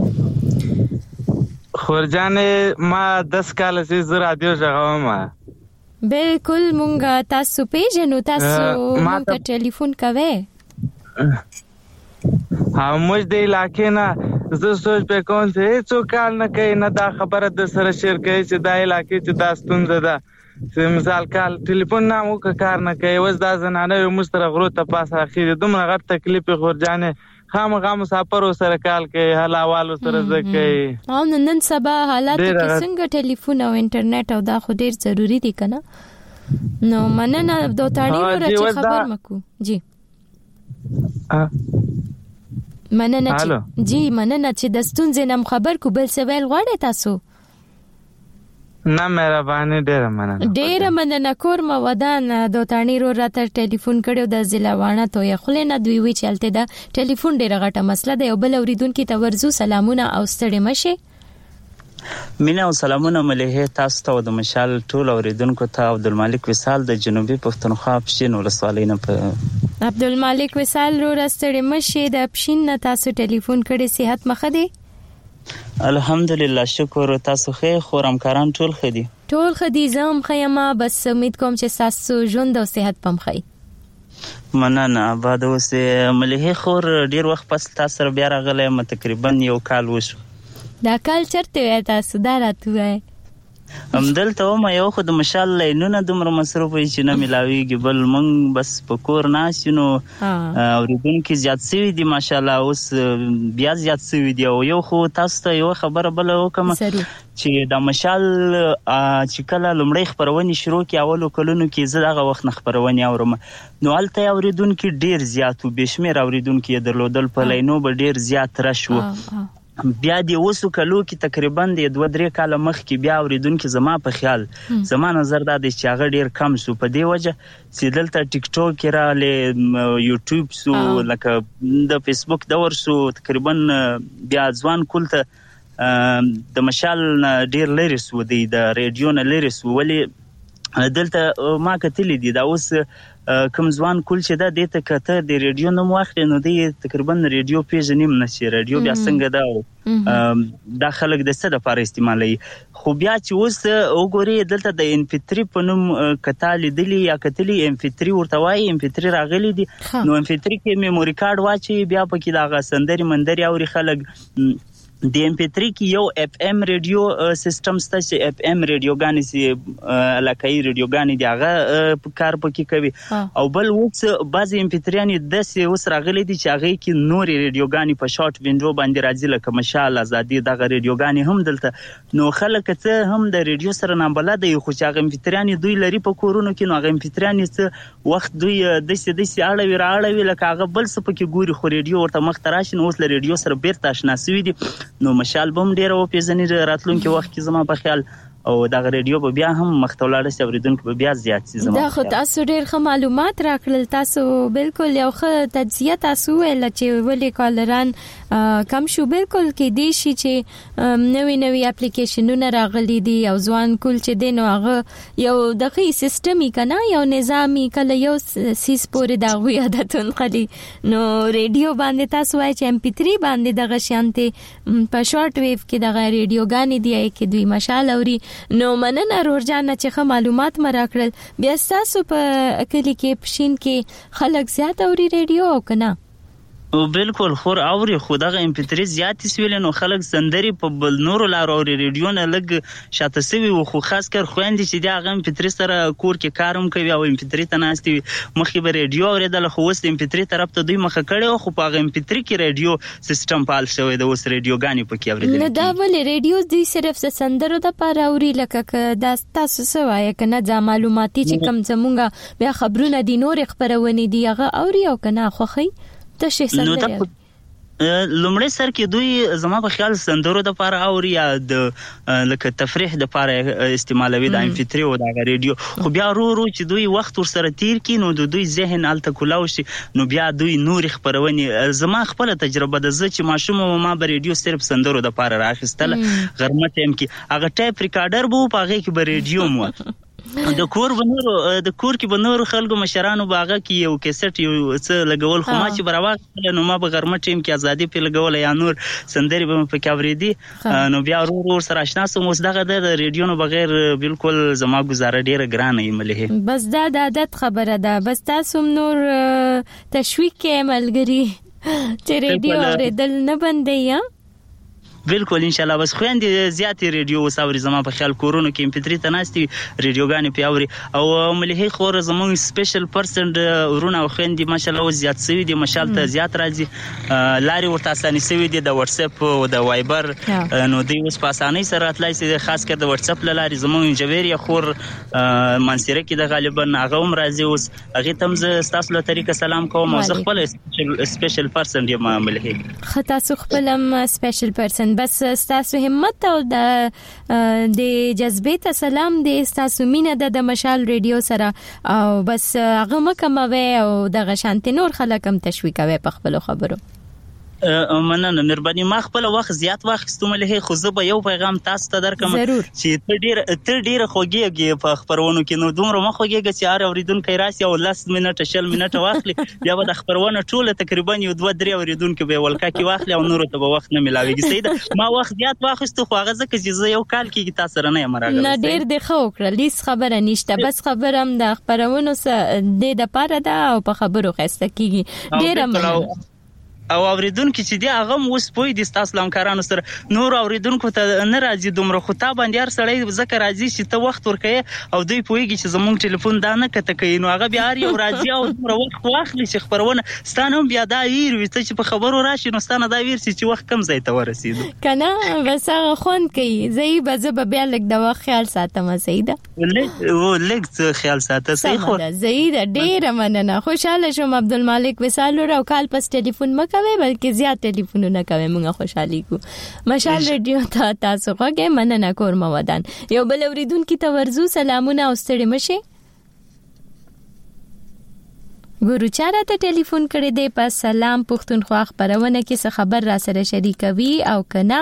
خورجان ما دس کال سي رادیو ژغوم بالکل مونږ تاسو پیژنو تاسو مونږ ټلیفون کوي ها موږ د علاقې نه زه سوچ په کوم چې هیڅ کار نه کوي نه دا خبره د سره شیر کوي چې دا علاقې چې دا ستونزه ده چې مثال کال ټلیفون نام وکړه کار نه کوي وز دا زنانه یو مستر غرو ته پاس راخې دومره غټ تکلیف خورجانې خامخا مسافر سره کال کوي حلوالو سره زکه او نن سبا حالات کې څنګه ټلیفون او انټرنیټ او دا خو ډیر ضروری دي کنه نو مننه دوتاړي ورته خبر مکو جی مننه چې جی مننه چې د ستونزې نم خبر کو بل څه ویل غواړي تاسو نه مهرباني ډیره مننه ډیره مننه کور مو ودان دوتاړي رو راته ټلیفون کړو د ضلع وانه ته یې خلنه دوی وی چلته دا ټلیفون ډیره غټه مسله ده یو بل اوریدونکو ته ورزو سلامونه او ستړي مشه مینا او سلامونه مليحه تاسو ته د مشال ټول اوریدونکو ته عبدالمالک وصال د جنوبي پښتونخوا پښین ولسوالۍ نه په عبدالمالک وصال رو راستړي مشه د پښین نه تاسو ټلیفون کړي صحت مخه دي الحمدلله شکر تاسو خیر خورم کاران ټول خدي ټول خدي زم خیمه بس امید کوم چې تاسو ژوند او صحت پم خي مننه بعد اوسه مليحه خور ډیر وخت پس تاسو سره بیا راغله م تقریبا یو کال وشو دا کال چرته وای تاسو دا راتوای هم دلته ما یو خو د مشال لینونه دومره مصروف وي چې نه ملاويږي بل مونږ بس په کور ناشینو اوریدونکو زیات سوي دي ماشاالله اوس بیا زیات سوي دي او یو خو تاسو ته یو خبره بل وکم چې د مشال چې کله لمړی خبرونه شروع کی اولو کلونو کې زه دغه وخت خبرونه اورم نو الته اوریدونکو ډیر زیات او بشمیر اوریدونکو درلودل په لینو به ډیر زیات راشو بیا دی وسو کلو کې تقریبا د دوه درې کال مخ کې بیا اوریدونکو زما په خیال زما نظر دا د چې هغه ډیر کم سو په دی وجه چې دلته ټیک ټاک را له یوټیوب سو لکه د فیسبوک دور سو تقریبا بیا ځوان کولته د مشال ډیر لري سو دی د ریډیو نه لري سو ولی دلته ما کتلی دی دا اوس کوم ځوان کول چې دا د تکته د ریډیو نوم واخلي نو دی تقریبا ریډیو پیژنیم نشي ریډیو بیا څنګه دا د خلک د څه لپاره استعمالي خو بیا چې اوس وګوري دلته د ان پی تھری په نوم کتالي دلی یا کتلی ان پی تھری ورته وای ان پی تھری راغلي دي نو ان پی تھری کې میموري کارت واچي بیا پکې دا غسندري مندري او خلک د ام پی تھری کې یو اف ام ریډیو سیستم ستا چې اف ام ریډیوګانی سي علاقايي ریډیوګانی دی هغه کار پکې کوي او بل وڅ بعضی ام پی تھری د سي اوس راغلي دي چې هغه کې نور ریډیوګانی په شارټ وینډو باندې راځي لکه مشال ازادي دغه ریډیوګانی هم دلته نو خلک ته هم د ریډیو سره نه بلد دي خو چې هغه ام پی تھری دوی لري په کورونو کې نو هغه ام پی تھری څه وخت دوی د سي د سي اړه وی راړه وی لکه هغه بل څه پکې ګوري خو ریډیو ورته مخ تراشن اوس له ریډیو سره بیرته آشنا شوی دي نو مشال بم ډیر او پیژنې راتلونکي وخت کې زما په خیال او دا ریډیو په بیا هم مختولاړه سوریدونکو په بیا زیات سي زما دا خو تاسو ډیر ښه معلومات راکړل تاسو بالکل یو ښه تجزیه تاسو ول چې ولې کالران کم شو بالکل کې دی شي چې نوې نوې اپلیکیشنونه راغلي دي او ځوان کول چې دین هغه یو دغه سیستمي کنه یو نظامی کله یو سیس پورې دا وی عادتون خلی نو ریډیو باندې تاسو وای چې ام پی تھری باندې دغه شانته په شارټ ویو کې دغه ریډیوګانی دی کې دوی مشال اوري نو مننه رورجان چې خه معلومات مرا کړل بیا تاسو په کلی کې پښین کې خلک زیات اوري ریډیو او کنه او بالکل خور اوري خدغه ام پی تھری زیات سویل نو خلک سندري په بل نور لار اوري ریډیو نه لګ شاته سوي خو خاص کر خويندې چې دا ام پی تھری سره کور کې کاروم کوي او ام پی تھری ته ناشتي مخې به ریډیو اوریدل خو وس ام پی تھری طرف ته دوی مخه کړي خو په ام پی تھری کې ریډیو سیستم پال شوی د اوس ریډیوګانی پکې اوریدل نه دا ول ریډیو دوی صرف سندرو د پاره اوري لکه دا تاسو سوای کنه دا معلوماتي چې کم زمونږه بیا خبرونه دي نور خبرونه دي هغه اوري او کنه خوخي تشه سندره لومړی سر کې دوی زما په خیال سندرو د پاره اوري یا د لکه تفریح د پاره استعمالوي د ام پی تھری او د ریډیو خو بیا رو رو چې دوی وخت ور سره تیر کی نو د دوی ذهن الته کولاو شي نو بیا دوی نور خبرونه زما خپل تجربه د ز چې ماشوم ما به ریډیو صرف سندرو د پاره راخستل غرمه ټیم کې هغه ټیپ ریکارډر بو پاغه کې به ریډیو مو د کور بنورو د کور کې بنورو خلکو مشرانو باغه کې یو کیسټ یو څه لګول خو ما چې براوه نو ما به غرمه ټیم کې ازادي په لګول یا نور سندري به په کاوريدي نو بیا ورو ورو سره آشنا سم اوس دغه د ریډیو نو بغیر بالکل زما گزاره ډیره ګرانه ایمله بس دا د عادت خبره ده بس تاسو نور تشویق کې ملګری چې ریډیو اوریدل نه بندي یا بالکل ان شاء الله. بس خويندې زیاتې ریډیو وساوري زما په خیال کورونو کې ام پی تھری ته ناستي ریډیوګانې پیاوري او ملي خور زمون سپیشل پرسن ورونه او خويندې ماشاءالله زیات سوي دي مشال ته زیات راځي لاري ورته اساني سوي دي د واتس اپ او د وایبر نو دوی اوس په اسانۍ سره راتلای سي خاص کر د واتس اپ لاري زمون جويري خور منصيره کې د غالبا هغه هم راځي اوس هغه تم ز تاسو له طریقه سلام کوم او زه خپل سپیشل پرسن یم ملي خطا سو خپلم سپیشل پرسن بس تاسو همت او د جذبه ته سلام د تاسو مینه د مشال ریډیو سره او بس هغه مکموي او د غشانت نور خلک هم تشویقوي په خپل خبرو. مننه مهرباني. ما خپل وخت زیات وخت استعماله خو زه به یو پیغام تاسو ته درکم چې ته ډیر ته ډیر خوږیږي په خبرونو کې نو دومره مخوږیږي چې هر اوریدونکو راسي او لاس منټه شل منټه واخلي بیا به د خبرونه ټوله تقریبا یو دوه درې اوریدونکو به ولکا کې واخلي او نور ته به وخت نه ملاويږي. سیده ما وخت زیات واخستو خو هغه ځکه چې زه یو کال کې تاسو سره نه مراغله نه ډیر د خو کړل لیس خبره نشته بس خبرم د خبرونو سره د د پاره ده او په خبرو خسته کیږي ډیر مننه. او اوریدونکو چې دی هغه اوس پوي د تاسو لمکارانو سره نور اوریدونکو ته نه راځي دومره خو تا باندې هر سړی ذکر راځي چې ته وخت ورکې او دوی پويږي چې زمونږ ټلیفون دا نه کته کوي نو هغه بیا یو راځي او دومره وخت واخلي چې خبرونه ستانه بیا دا ویر وي چې په خبرو راشي نو ستانه دا ویر چې وخت کم ځای ته ورسېدو کنه بس هغه خون کوي زی به زه بیا لګ د وخت خیال ساتم سیده ولې و لګ خیال ساته صحیح خو زیده ډیر مننه خوشاله شوم عبدالمالک وسالو راو کال پس ټلیفون کوي بلکې زیات ټلیفونونه کوي موږ خوشحالي کو مشال ریډیو ته تاسو غوږه مننه کور مودان یو بل اوریدونکو ته ورزو سلامونه او ستړي مشه ګورو چاره ته ټلیفون کړی دی په سلام پښتونخوا خبرونه کې څه خبر را سره شریکوي او کنه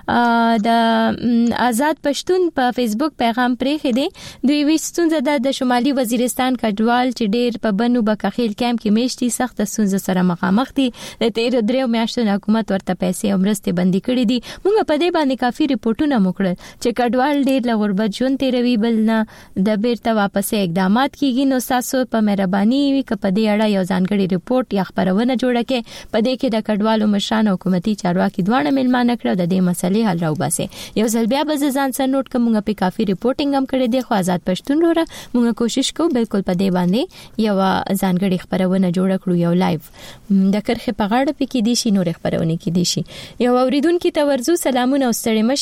د آزاد پښتون په فیسبوک پیغام پرې خېده دوی وستونزه د شمالي وزیرستان کډوال چې ډېر په بنو بکخیل کیمپ کې میشتي سخت ستونزه سره مخامخ دي د تیر درې میاشتو حکومت ورته پیسې او مرستې بندي کړې دي موږ په دې باندې کافي ریپورتونه موکړل چې کډوال ډېر له غربت ژوند تیروي بل نه د بیرته واپس اقدامات کیږي نو تاسو په مهرباني وي کپدې اړه یو ځانګړي ریپورت یا خبرونه جوړه کې په دې کې د کډوالو مشران او حکومتي چارواکي دواړه ملمانه کړو د دې مسلې حل راوباسي یو ځل بیا به ځان سره نوٹ کومه په کافي ریپورتینګ هم کړی دی خو آزاد پښتون وروره موږ کوشش کوو بالکل په دې باندې یو ځانګړي خبرونه جوړ کړو یو لایو د کرخه په غاړه پکې دي شي نور خبرونه کې دي شي یو اوریدونکو ته ورزو سلامونه او ستړي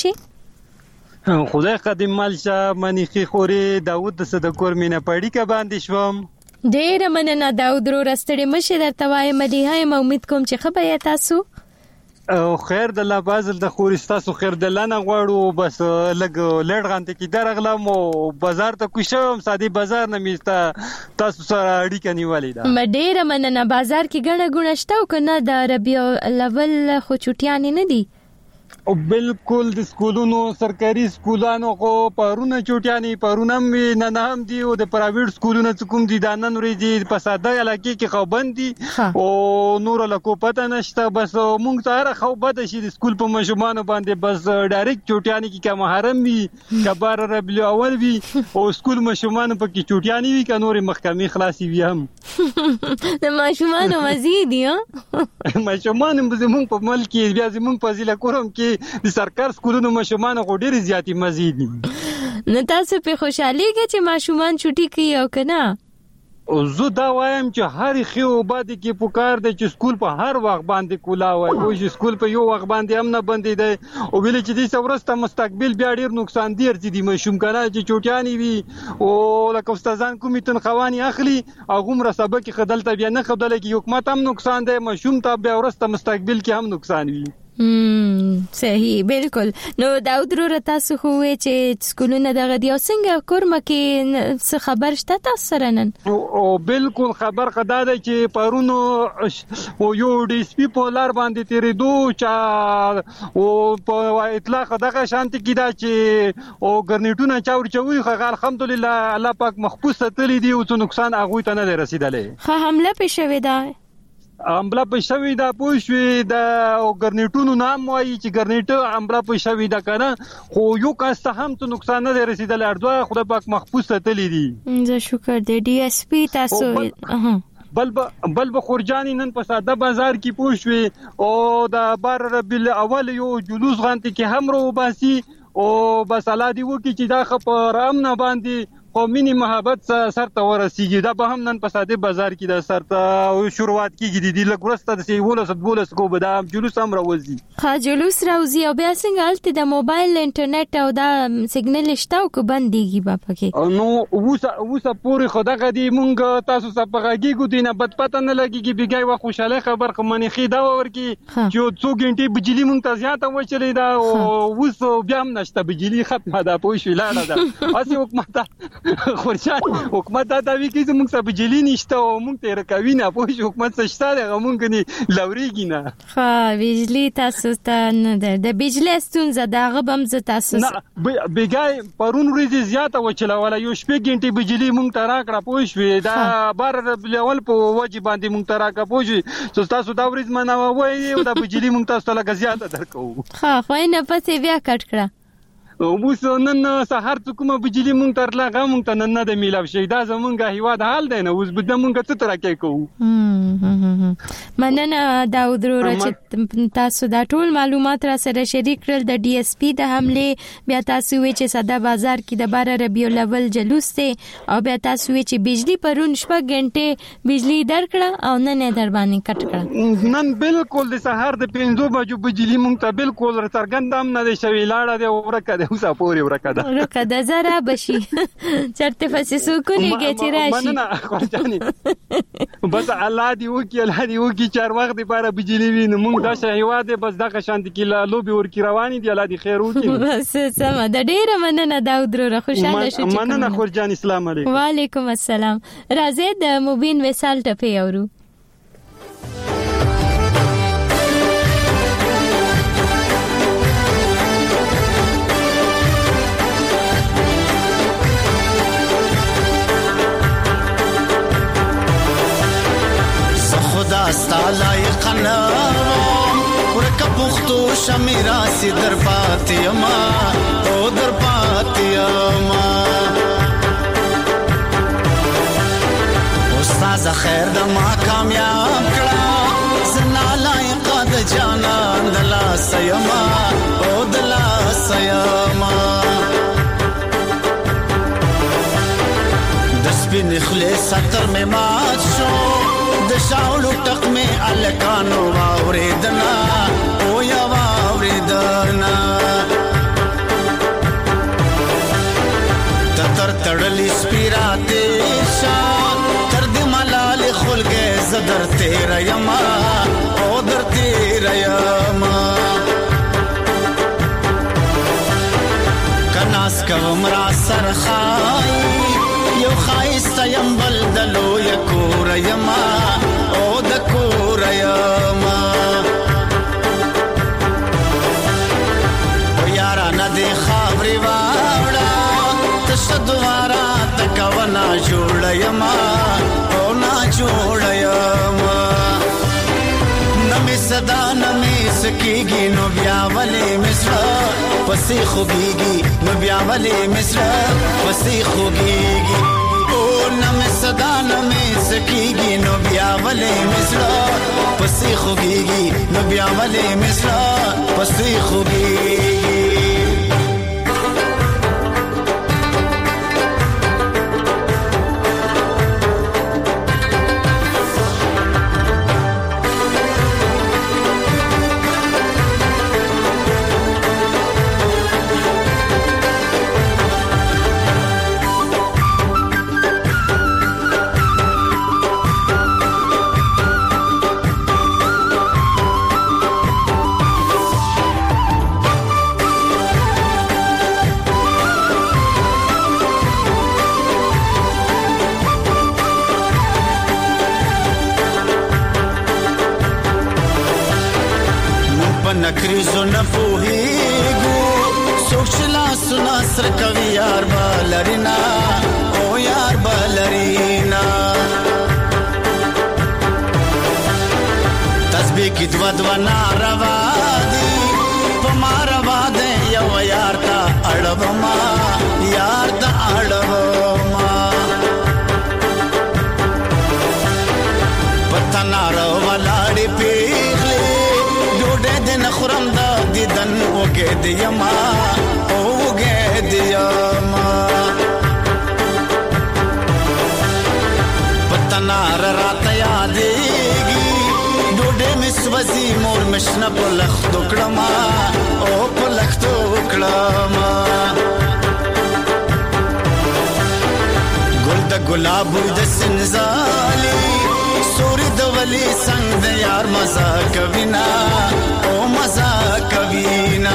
مشي خدای قدیم مالشه منیخي خوري داوود د صدکور مینه پړی کا باندې شوم ډېر مننه داود رو رستړې مشه درته وایم مدیحه م امید کوم چې خبره تاسو او خیر د الله بازل د خورستاسو خیر د لانه غواړو بس لګ لړ غانته کې درغلم او بازار ته کوشم سادي بازار نه میستا تاسو سره اړیکه نیولې ده ډېر مننه بازار کې ګڼه ګڼه شته او کنه د ربيع الاول خو چټیان نه دي او بالکل د سکولونو سرکاري سکولانو کو پرونه چوټیانی پرونم نه نه هم دي او د پرایویټ سکولونو څخه دي د نن ورځې په ساده علاقې کې خوبندي او نور له کو پته نشته بس مونږ ته هر خو بده شي د سکول په مشمانو باندې بس ډایرکټ چوټیانی کې کوم حرم وي کبار ربل اول وي او سکول مشمانو په کې چوټیانی وي ک نور محکمې خلاصي وي هم د مشمانو مزید ها مشمانو زمونږ په ملک کې بیا زمونږ په ضلع کوم کې د سرکار سکولونو ماشومان غوډیر زیاتی مزید نه تاسو په خوشحالي کې چې ماشومان چټي کوي او کنه او زه دا وایم چې هر خو باندې کې پکار دی چې سکول په هر وخت باندې کولا وای او چې سکول په یو وخت باندې هم نه بندي دی او ویل چې د څورسته مستقبل بیا ډیر نقصان دی ارتدي مشوم کنه چې چوټیانی وي او لکه استادان کومې تنخوانی اخلي او غومره سبق خدلته بیا نه خدل کې حکومت هم نقصان دی مشوم ته بیا ورسته مستقبل کې هم نقصان وي هم صحیح بالکل نو داود رو تاسو خو چې سکولونه دغه دی څنګه کورمه کې څه خبر شته تاسو سره نن او بالکل خبر خدا ده چې پرونو او یو ډي اس پی په لار باندې تیرې دو چا او په اطلاق دغه شانتي کیدا چې او ګرنیټونه چاور چوي خو الحمدلله الله پاک محفوظ ستلی دی او څه نقصان هغه ته نه رسیدلې خو حمله پېښوي ده امبلا پښوی دا پوښوي دا او ګرنیټونو نام وایي چې ګرنیټ امبلا پښوی دا کنه خو یو کاسته هم ته نقصان نه رسیدل ارزو خدای پاک محفوظ ستلی دي زه شکر دې ډي اس پی تاسو بل بل بخورجانی نن په ساده بازار کې پوښوي او د بار ربیل اول یو جلوس غانتی کې هم رو باسي او بس الله دی وکي چې دا خبر امن باندې قومي محبت سر ته ورسیږي. دا به هم نن په ساده بازار کې د سر ته شروعات کیږي د لګورسته د سی ولس بولس کو به دا جلوس هم راوځي. ها جلوس راوځي او بیا څنګه الته د موبایل انټرنیټ او دا سیګنل شته او کو بنديږي با پکې نو اوسه اوسه پوری خدای غدي مونږ تاسو سپغاګي کو دینه بد پته نه لګيږي بیګای وا خوشاله خبر خمنې خېدا ورکی چې څو غنټې بجلی مونږ ته زیاته وچلې دا او اوس بیا هم نشته بجلی ختمه ده پوه شو لاړه ده اسی حکومت خورشان حکومت دا دوی کې زموږ څه بجلی نشته او موږ ته رکوي نه پوه شو حکومت څه شته دا موږ نه لوريږي نه. ها بجلی تاسو ته نه ده د بجلی ستونزه دا غبم ز تاسو نه بیګای پرون ورځ زیاته وچلا ولا یو شپږ غنټې بجلی موږ ته راکړه پوه شو دا بار لول په وجه باندې موږ ته راکړه پوه شو تاسو دا ورځ مناوه وای او دا بجلی موږ تاسو ته زیاته درکو. ها خو نه پته بیا کټ کړه اوس نن سحر کومه بجلی مونږ ترلا غمون ته نن نه د میلاو شي دا زمونږه هیواد حال دی نه اوس بده مونږ څه ترکه کوو. مننه داود ورو چې تاسو دا ټول معلومات را سره شریک کړل د ډي اس پی د حمله بیا تاسو وی چې ساده بازار کې د بار ربیع الاول جلوس ته او بیا تاسو وی چې بجلی پرون شپږ غنټه بجلی درکړه او نن در باندې کټ کړه. نن بالکل د سحر د پنځو بجو بجلی مونږ ته بالکل څرګندام نه دی شوی لاړه دی ورکه اوسه پوری ورکدا ورکدا زرا بشي چرته فسې سکونیږي چې راشي مننه خورجاني بس الله دی وکي الله دی وکي چار وخت لپاره بجلی وین موږ دا شهیواده بس دغه شانت کې لوبي ورکی رواني دی الله دی خیر وکي بس سم د ډیره مننه داود رو خوشاله شو چې مننه خورجاني السلام علیکم. وعلیکم السلام. راځي د مبین وصال ټپه اورو. استعلای قنام ورکه پختو شمیرا سی در پاتیما او در پاتیما استاد خیر د ما کامیاب کړه زنا لایق د جانان دلا سیما او دلا سیما د سپین خلیص ستر می مات شو د شاولو ټک می الکانو واوریدنا او یا واوریدنا تر تړلی سپیراته شان تر دې ملال خلګه زدر تیر یما او در تیر یما کناس کوم را سرخای یو خایسته یم بلدلو یکور یما او د کور یما او یارا ندی خبری واړه تشدوارا تکونا جوړ یما او نا جوړ یما نمی صدا نمی سکیږي نو بیا ولې مصر پسې خوږیږي نو بیا ولې مصر پسې خوږیږي او نم صدا نم سکیږي نو بیا ولې مصر پسې خوږیږي نو بیا ولې مصر پسې خوږیږي. نکریزو نپوهیگو سوچلا سنا سر کوي یار بالرینا او یار بالرینا تسبیح کی دوا دوا ناروا دی پماروا دے یو یار تا اڑوما یار تا اڑوما په لختو کړما او په لختو کړما ګل د ګلاب د سنزالي سوري د ولي څنګه د یار مزا کوینا او مزا کوینا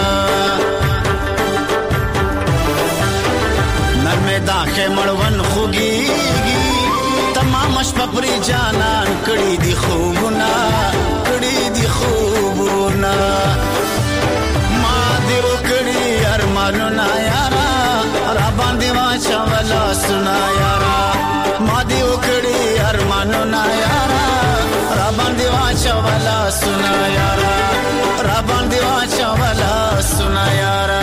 نرمه داخه مړون خوږيږي تمام شپه پرې جانان کړي دي خوبونه کړي دي خوبونه ما دې وکړي ارمانونه یارا را باندې واچا ولا سنا یارا ما دې وکړي ارمانونه یارا را باندې واچا ولا سنا یارا را باندې واچا ولا سنا یارا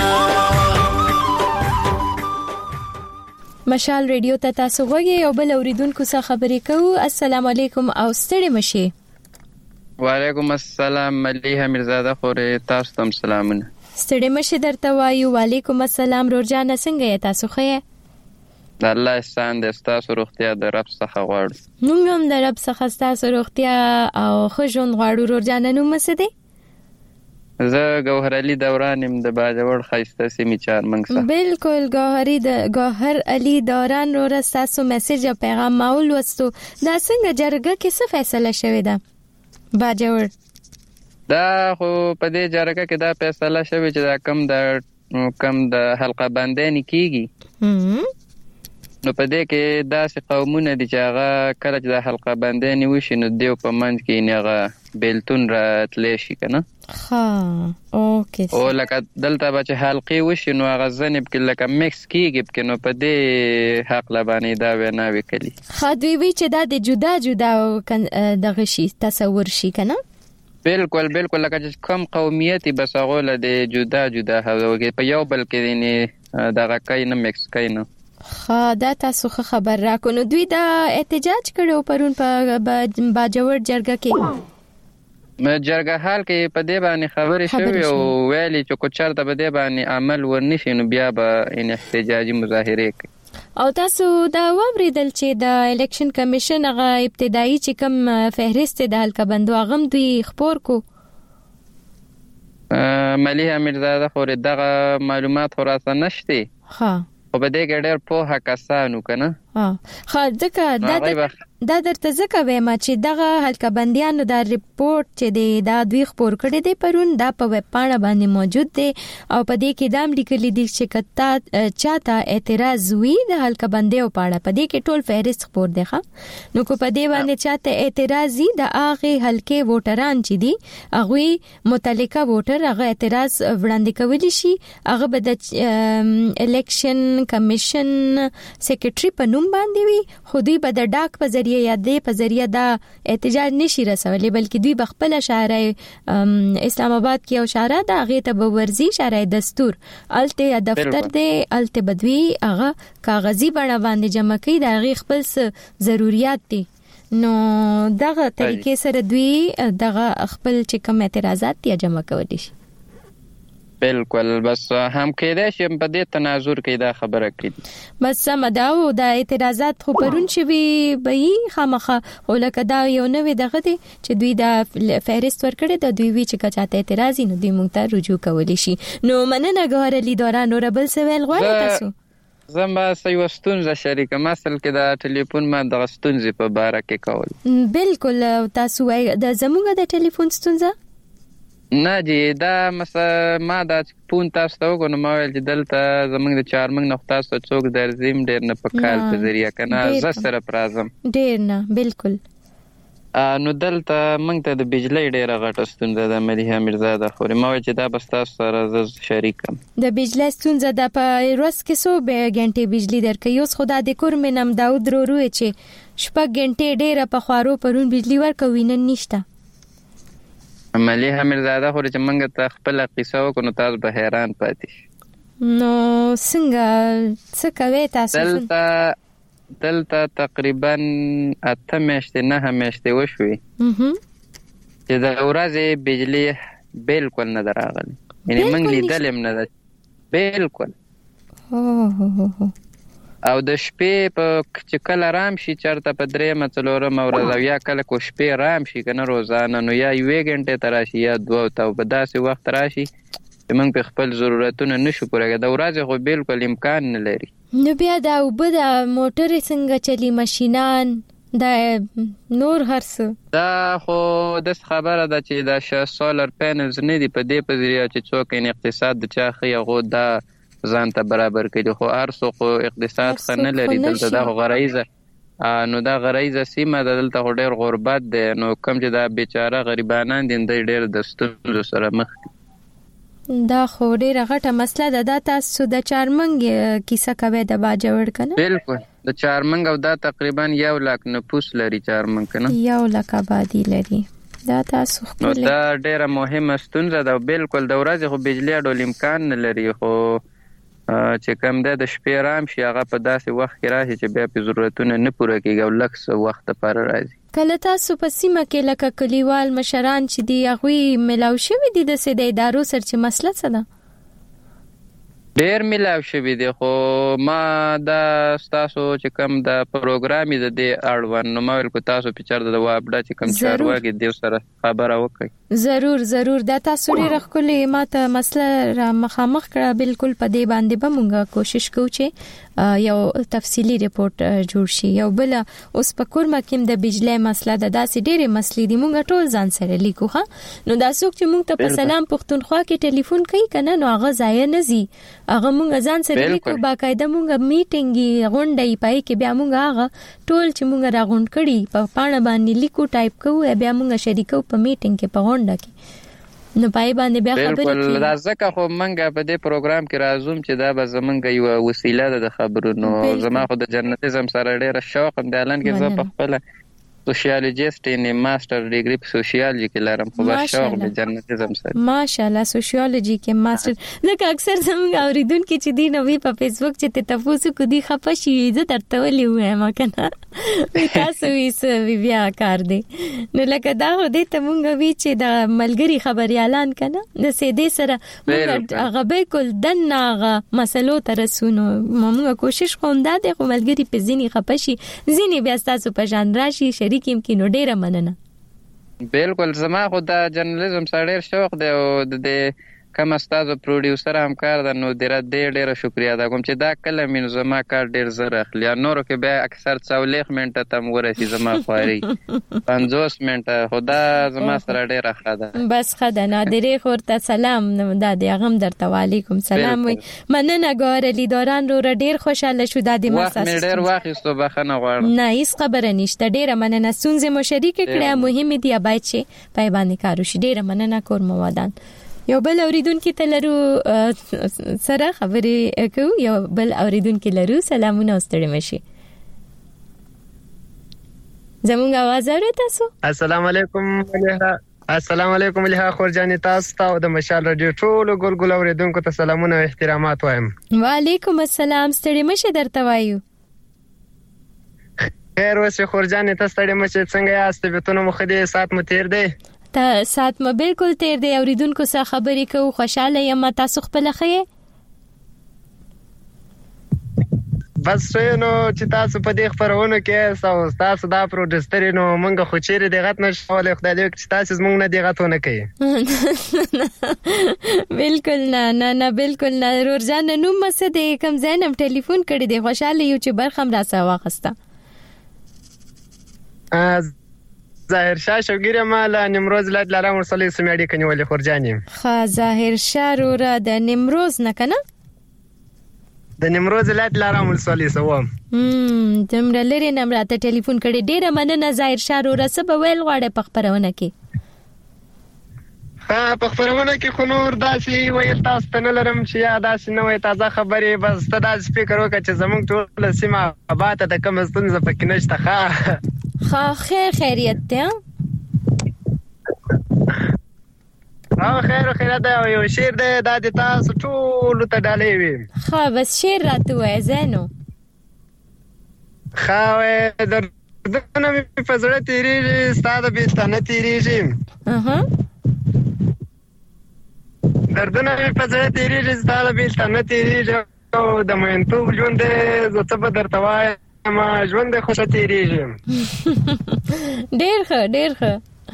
مشال ریډیو ته تاسو غوږی یو بل اوریدونکو څخه خبرې کوو. السلام علیکم او ستړي مشي. وعلیکم السلام ملیحه میرزاده خورې تاسو ته سلامونه. ستړي مشي درته وایو. وعلیکم السلام رورجانه څنګه یې تاسو خې؟ د الله احسان دې تاسو روغتیا د رب څخه غواړو. موږ هم د رب څخه تاسو روغتیا او ښه ژوند غواړو. رورجانه نوم څه دی؟ زه گوهر علي دوران يم د باجوړ خایسته سیمې چارمنګ څخه. بالکل گوهري د گوهر علي دوران رو تاسو میسج او پیغام ماول وستو. دا څنګه جرګه کې څه فیصله شوې ده باجوړ؟ دا خو په دې جرګه کې دا فیصله شوې چې دا کم د کم د حلقه بندۍ کیږي نو په دې کې داسې قومونه دي چې هغه کله چې د حلقه بندۍ نیوشي نو دیو په منځ کې هغه بیلتون راتلی شي کنه. ها اوکے. او لکه دلته به چې حلقې وشي نو هغه ځنې کې لکه میکس کیږي کې نو په دې حق لبانې دا ویناوې کوي. ها دوی وی چې دا د جدا جدا دغه شي تصور شي کنه. بالکل بالکل لکه چې کم قومیتي بس هغه له د جدا جدا هغه په یو بل کې نه دغه کای نه میکس کای نه. خا دا تاسو خبر راکو. نو دوی دا احتجاج کړو پرون په باجوړ جرګه کې. جرګه حال کې په دې باندې خبرې شوې او ویلي چې کوچر ته په دې باندې عمل ورنشي نو بیا به ان احتجاجي مظاهره کوي. او تاسو دا ووریدل چې د الیکشن کمیشن هغه ابتدایي چې کوم فهرست د حلقه بندو هغه دوی خبر کو. ملیحه میرزاده خورې دغه معلومات خو راته نشته. ها او په دې کې ډېر په حکاسانو کنه. ها خا ځکه دا دا درته ځکه وایم چې دغه حلقه بندیانو دا ریپورت چې دی دا دوی خبر کړی دی پرون دا په ویب پاڼه باندې موجود دی او په دې کې دام لیکلي دي چې کته چاته اعتراض وی د حلقه بندیو پاڼه په دې کې ټول فهرست خبر دی ښه. نو کو په دې باندې چاته اعتراض د هغه حلقې ووټران چې دي هغه متعلقه ووټر هغه اعتراض وړاندې کولی شي. هغه به د الیکشن کمیشن سیکریټری په نوم باندې وي خو دوی به د ډاک په ذریعہ یا د په ذریعہ دا احتجاج نشي رسولي بلکې دوی بخپل شهرای اسلام آباد کې او شهر دا غي ته ورزي شهرای دستور الته دفتر دی الته بدوي هغه کاغذي بڼه باندې جمع کوي دا غي خپل ضرورت دي. نو دغه طریقې سره دوی دغه خپل چې کوم اعتراضات دي جمع کوي شي. بالکل بس هم کېدای شي په دې تناظر کې دا خبره کړي بس سمداو دا اعتراضات خو پرون شوي به خامخه ولکه دا یو نوې دغه دي چې دوی دا فهرست ورکړي د دوی وی چې چاته اعتراض نه دوی مونږ ته رجوع کولی شي. نو مننه ګوهر علي دوران اور بل سوال غواړم تاسو زما سې وستونزه شریکه مثلا کې دا ټلیفون ما د ستونزې په باره کې کول. بالکل تاسو د زموږ د ټلیفون ستونزه نه جی دا مثلا ما دا پون تاسو ته وګورم ما ویل چې دلته زمونږ د چارمنګ نقطه څو څوک درځم ډېر نه په کال په ذریعہ کنه ز سره پرازم ډېر نه بالکل. نو دلته موږ ته د بجلی ډېره غټه ستونزه ده ملیحه میرزاده خورې ما ویل چې دا بس تاسو سره ز شریکم. د بجلی ستونزه د په ورځ کې څو غنټې بجلی درکې اوس خدا د کور منم داود رورو چې شپږ غنټې ډېره په خوارو پرون بجلی ورکوي نن نشته. ملیحه میرزاده خو چې منګه ته خپل قصه وکړو تاسو به حیران پاتې. نو څنګه څه کوي تاسو؟ دلته دلته تقریبا اته میاشتې نه میاشتې وشوي چې د ورځې بجلی بالکل نه دراغلی یعنی منګ لیدل هم نه ده بالکل. اوه او د شپې په چې کله رام شي چرته په درېیمه څلورمه ورځ او یا کله کو شپې رام شي که نه روزانه نو یا یوې غنټې ته راشي یا دوه ته او په داسې وخت راشي چې موږ په خپل ضرورتونه نشو پوره کولی. د ورځې خو بالکل امکان نه لري. نو بیا دا اوبه د موټرې څنګه چلی، ماشینان دا نور هر څه؟ دا خو داسې خبره ده چې دا سولر پینلز نه دي په دې په ذریعه چې څوک این اقتصاد د چا ښه هغو دا ځان ته برابر کړي، خو هر څوک خو اقتصاد ښه نه لري. دلته دا خو غرایزه نو دا غرایزه سیمه ده، دلته خو ډېر غربت دی. نو کوم چې دا بیچاره غریبانان دي دوی ډېر د ستونزو سره مخ دي. دا خو ډېره غټه مسله ده. دا تاسو د چارمنګ کیسه کوئ د باجوړ که نه؟ بالکل د چارمنګ، او دا تقریبا یو لاک نفوس لري چارمنګ که نه، یو لاک آبادي لري. دا تاسو نو دا ډېره مهمه ستونزه ده. بالکل د ورځې خو بجلي ډول امکان نه لري، خو چې کم دی د شپې رام شي هغه په داسې وخت کې راشي چې بیا په ضرورتونه نه پوره کېږي او لږ څه وخت دپاره راځي. کله تاسو په سیمه کې لکه کلیوال مشران چې دي هغوی میلاو شوي دي داسې د ادارو سره چې مسله څه ده؟ ډېر میلاو شوي دي، خو ما دا ستاسو چې کوم د پروګرام د دې اړوند نو ما ویل کو تاسو په چېرته د وابډا چې کوم چارواکي دې سره خبره وکړئ. ضرور ضرور. دا تاسو ډېره ښکلې ما ته مسله را مخامخ کړه. بالکل په دې باندې به موږ کوشش کوو چې یو تفصیلی ریپورت جوړ شي. یو بل اوس په کورمه کې د بجلی مسله ده، داسې ډېرې مسلې دي، موږ ټول ځان سره لیکو ښه. نو دا څوک چې موږ ته په سلام پښتونخوا کې ټلیفون کوي که نه نو هغه ضایع نه ځي، هغه موږ ځان سره لیکو، باقاعده موږ میټینګ غونډه پای کې بیا موږ هغه ټول چې موږ راغونډ کړي په پاڼه باندې لیکو، ټایپ کوو، بیا موږ شریکو په میټینګ کې په غونډه کې. نو پای باندې بیا خبرې کوي. بالکل دا ځکه خو موږ په دې پروګرام کې راځوم چې دا به زمونږ یوه وسیله ده د خبرونو. زما خو د جرنالیزم سره ډېره شوق هم دی، حالان کې زه په خپله سوشیالوجیسټ یې ماسټر ډیګري په سوشیالوجي کې لرم، خو بس شوق د جرنالیزم سره. ماشاءالله سوشیالوجي کې ماسټر. ځکه اکثر زموږ اوریدونکي چې دي نو په فیسبوک چې ته تاسو کو دي خپه شي زه درته ولې وایم کنه تاسو یې بیا کار دی. نو لکه دا هو دې ته مونږ وی چې د ملګری خبريالان کنه د سیدې سره مونږ هغه به کول دنه مسلو ته رسونو. مونږ کوشش کوم دا د ملګری په ځینی خپه شي ځینی بیا تاسو په جان راشي شریک يم کینو ډیره مننه. بالکل زما خو د جرنالیزم سره ډیر شوق دی او د کوم استاد پروډوسر همکار ده نو ډیره ډیره شکریا ده کوم چې دا کله مين زما کار ډیر زره اخلي. نورو کې به اکثر څولېخ منټه تم ورسي زما خواري پنځوس منټه خدا زما سره ډیر ښه ده. بس خدا نادرې خورته سلام دا دی غم درته وعلیکم سلام وي مننه ګور لیداران رو ډیر خوشاله شو د دې مساس وخت ډیر واخیستو بخنه غواړم. نه هیڅ خبره نشته ډیره مننه سونځه مو شریک کړه مهم دی باید چې پای باندې کارو شي. ډیره مننه کور موادان. یو بل اوریدونکو ته لرو سره خبرې کوو. یو بل اوریدونکو لرو سلامونه ستړي مشي زموږ आवाज اورئ تاسو. السلام علیکم مليحه. السلام علیکم مليحه خورجاني تاسو ته د مشال رادیو ټولو ګلګل اوریدونکو ته سلامونه او احترامات وایم. وعلیکم السلام ستړي مشي درته وایو. خیر اوسه خورجاني تاسو ستړي مشي څنګه یاست؟ بیتونه مخ دې سات مو تیر دی؟ تا سات مو بالکل تیر دی. اوریدونکو سره خبرې کوو خوشاله یم. تاسو خپل خې بس نو چې تاسو په دې خبرونه کې تاسو تاسو دا پروډوسر نو مونږ خو چیرې دغه نشول خدای دې چې تاسو مونږ نه دغه نه کوي. بالکل نه نه نه بالکل نه. ورځان نو مسه دې کم زینم ټلیفون کړی دی خوشاله یو چې برخم را سوا واخسته. ظاهر شاه شوګیره مال نمروز لاد لارم ورسلې سمېړي کني ولې خورجاني خا ظاهر شاه رو را د نمروز نه کنه د نمروز لاد لارم ورسلې سوم هم تمره لري نمبر ته ټلیفون کړي. ډیره مننه ظاهر شاه رو را سبا ویل غواړي په خبرونه کې. ها په خبرونه کې خو نور داسي ویل تاسو ته نه لرم چې یا داسي نه وي تازه خبرې بس ته داسې فکر وکړه چې زمونږ ټول سیمه آباد د کوم ستونزه پکې نشته. ښه خا خیر خیریت ده ها خیر خیریت ده. یو شعر ده د تاسو ټول ته ډالې وي. خا بس شعر راته وای زینو. خا وای دردونه مې په زړه تیریږي ستاسو به ستنه تیریږي. اها دردونه مې په زړه تیریږي ستاسو به ستنه تیریږي د مینتوب ژوند دی زه څه به درته وایم ژوند دی خو ښه تېرېږي ډېر ښه ډېر ښه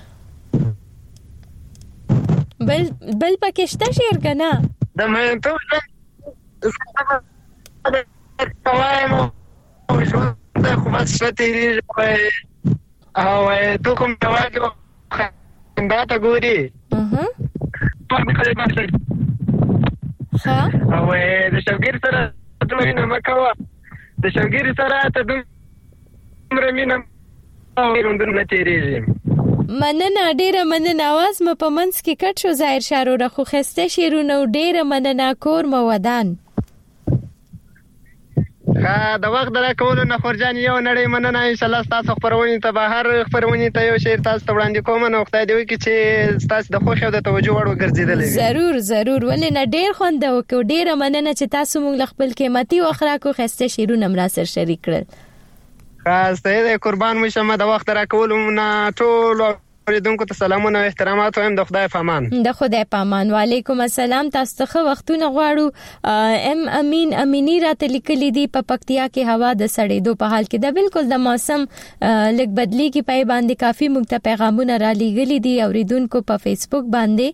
بل بل پکې شته شعر که نه د مینتوب ژوند درته وایم ژوند دی خو بس ښه تېرېږي او تو کوم یوازې خندا ته ګوري او د شوګیر سره ته مینه مه کوه د شوګیر سره ته دومره مینه ژوندونه نه تېرېږي مننه ډېره مننه اواز مو په منځ کې کټ شو ظاهر شاه وروره خو ښایسته شعرونه ډېره مننه کور مو ودان د وخت د راکولو نه خورجان یو نړۍ مننه انشاءالله ستاسو خپرونې ته به هر خپرونې ته یو شعر تاسو ته وړاندې کوم نو خدای دې وکړي چې ستاسو د خوښې او د توجه وړ وګرځېدلی وي ضرور ضرور ولې نه ډېر خوند وکړو ډېره مننه چې تاسو موږ له خپل قیمتي وخت راکړو ښایسته شعرونه هم راسره شریک کړل ښایسته دی قربان مو شم د وخت راکولو نه ټولو اوریدونکو ته سلامونه او احترامات وایم د خدای په امان د خدای په امان وعلیکم السلام تاسو ته وختونه غواړو ام امین امینی راته لیکلي دي په پکتیا کې هوا د سړېدو په حال کې د بالکل د موسم لږ بدلی کې پای باندې کافي موږ ته پیغامونه را لېږلي دي اوریدونکو په فیسبوک باندې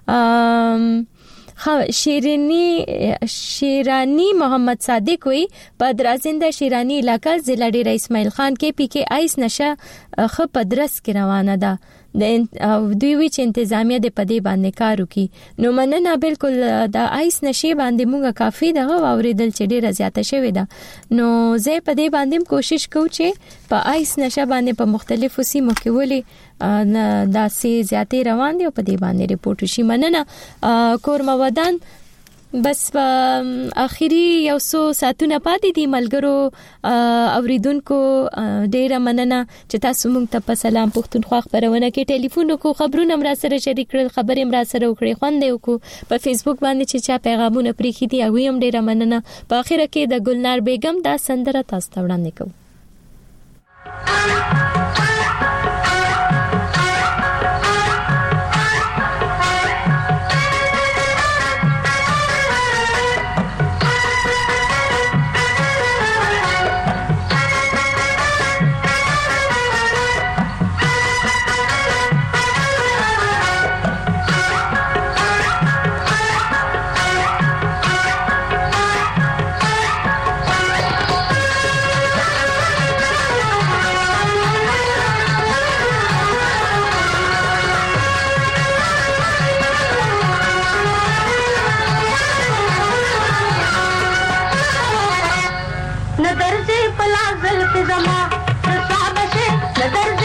شیرینی شیرانی محمد صادق وی په درازنده شیرانی علاقہ ضلع ډیر اسماعیل خان کې پی کې آیس نشه خ پدرس کې روانه ده د دوی وی چې انتظامیه د پدې باندې کار وکي نو مننه بالکل د آیس نشه باندې موږ کافي دغه اوریدل چې ډیره زیاته شوې ده نو زه پدې باندې کوشش کوم چې په آیس نشه باندې په مختلفو سیمو کې ولې دا سي زیاتې روان دي او په دې باندې ریپورت شي مننه کور مودان بس اخیری یو څو ساتونه پاتې دي ملګرو اوریدونکو ډیره مننه چې تاسو موږ ته په سلام پښتونخوا خبرونه کې ټلیفون کو خبرونه هم را سره شریک کړل خبرې هم را سره وکړې خوندې وکړو په فیسبوک باندې چې چا پیغامونه پریخي دي هغه هم ډیره مننه په اخر کې د ګلنار بیگم دا سندره تاسو ته وړاندې کوم नजर से पला ज़ल्फ़ ज़मा रसा बशे नजर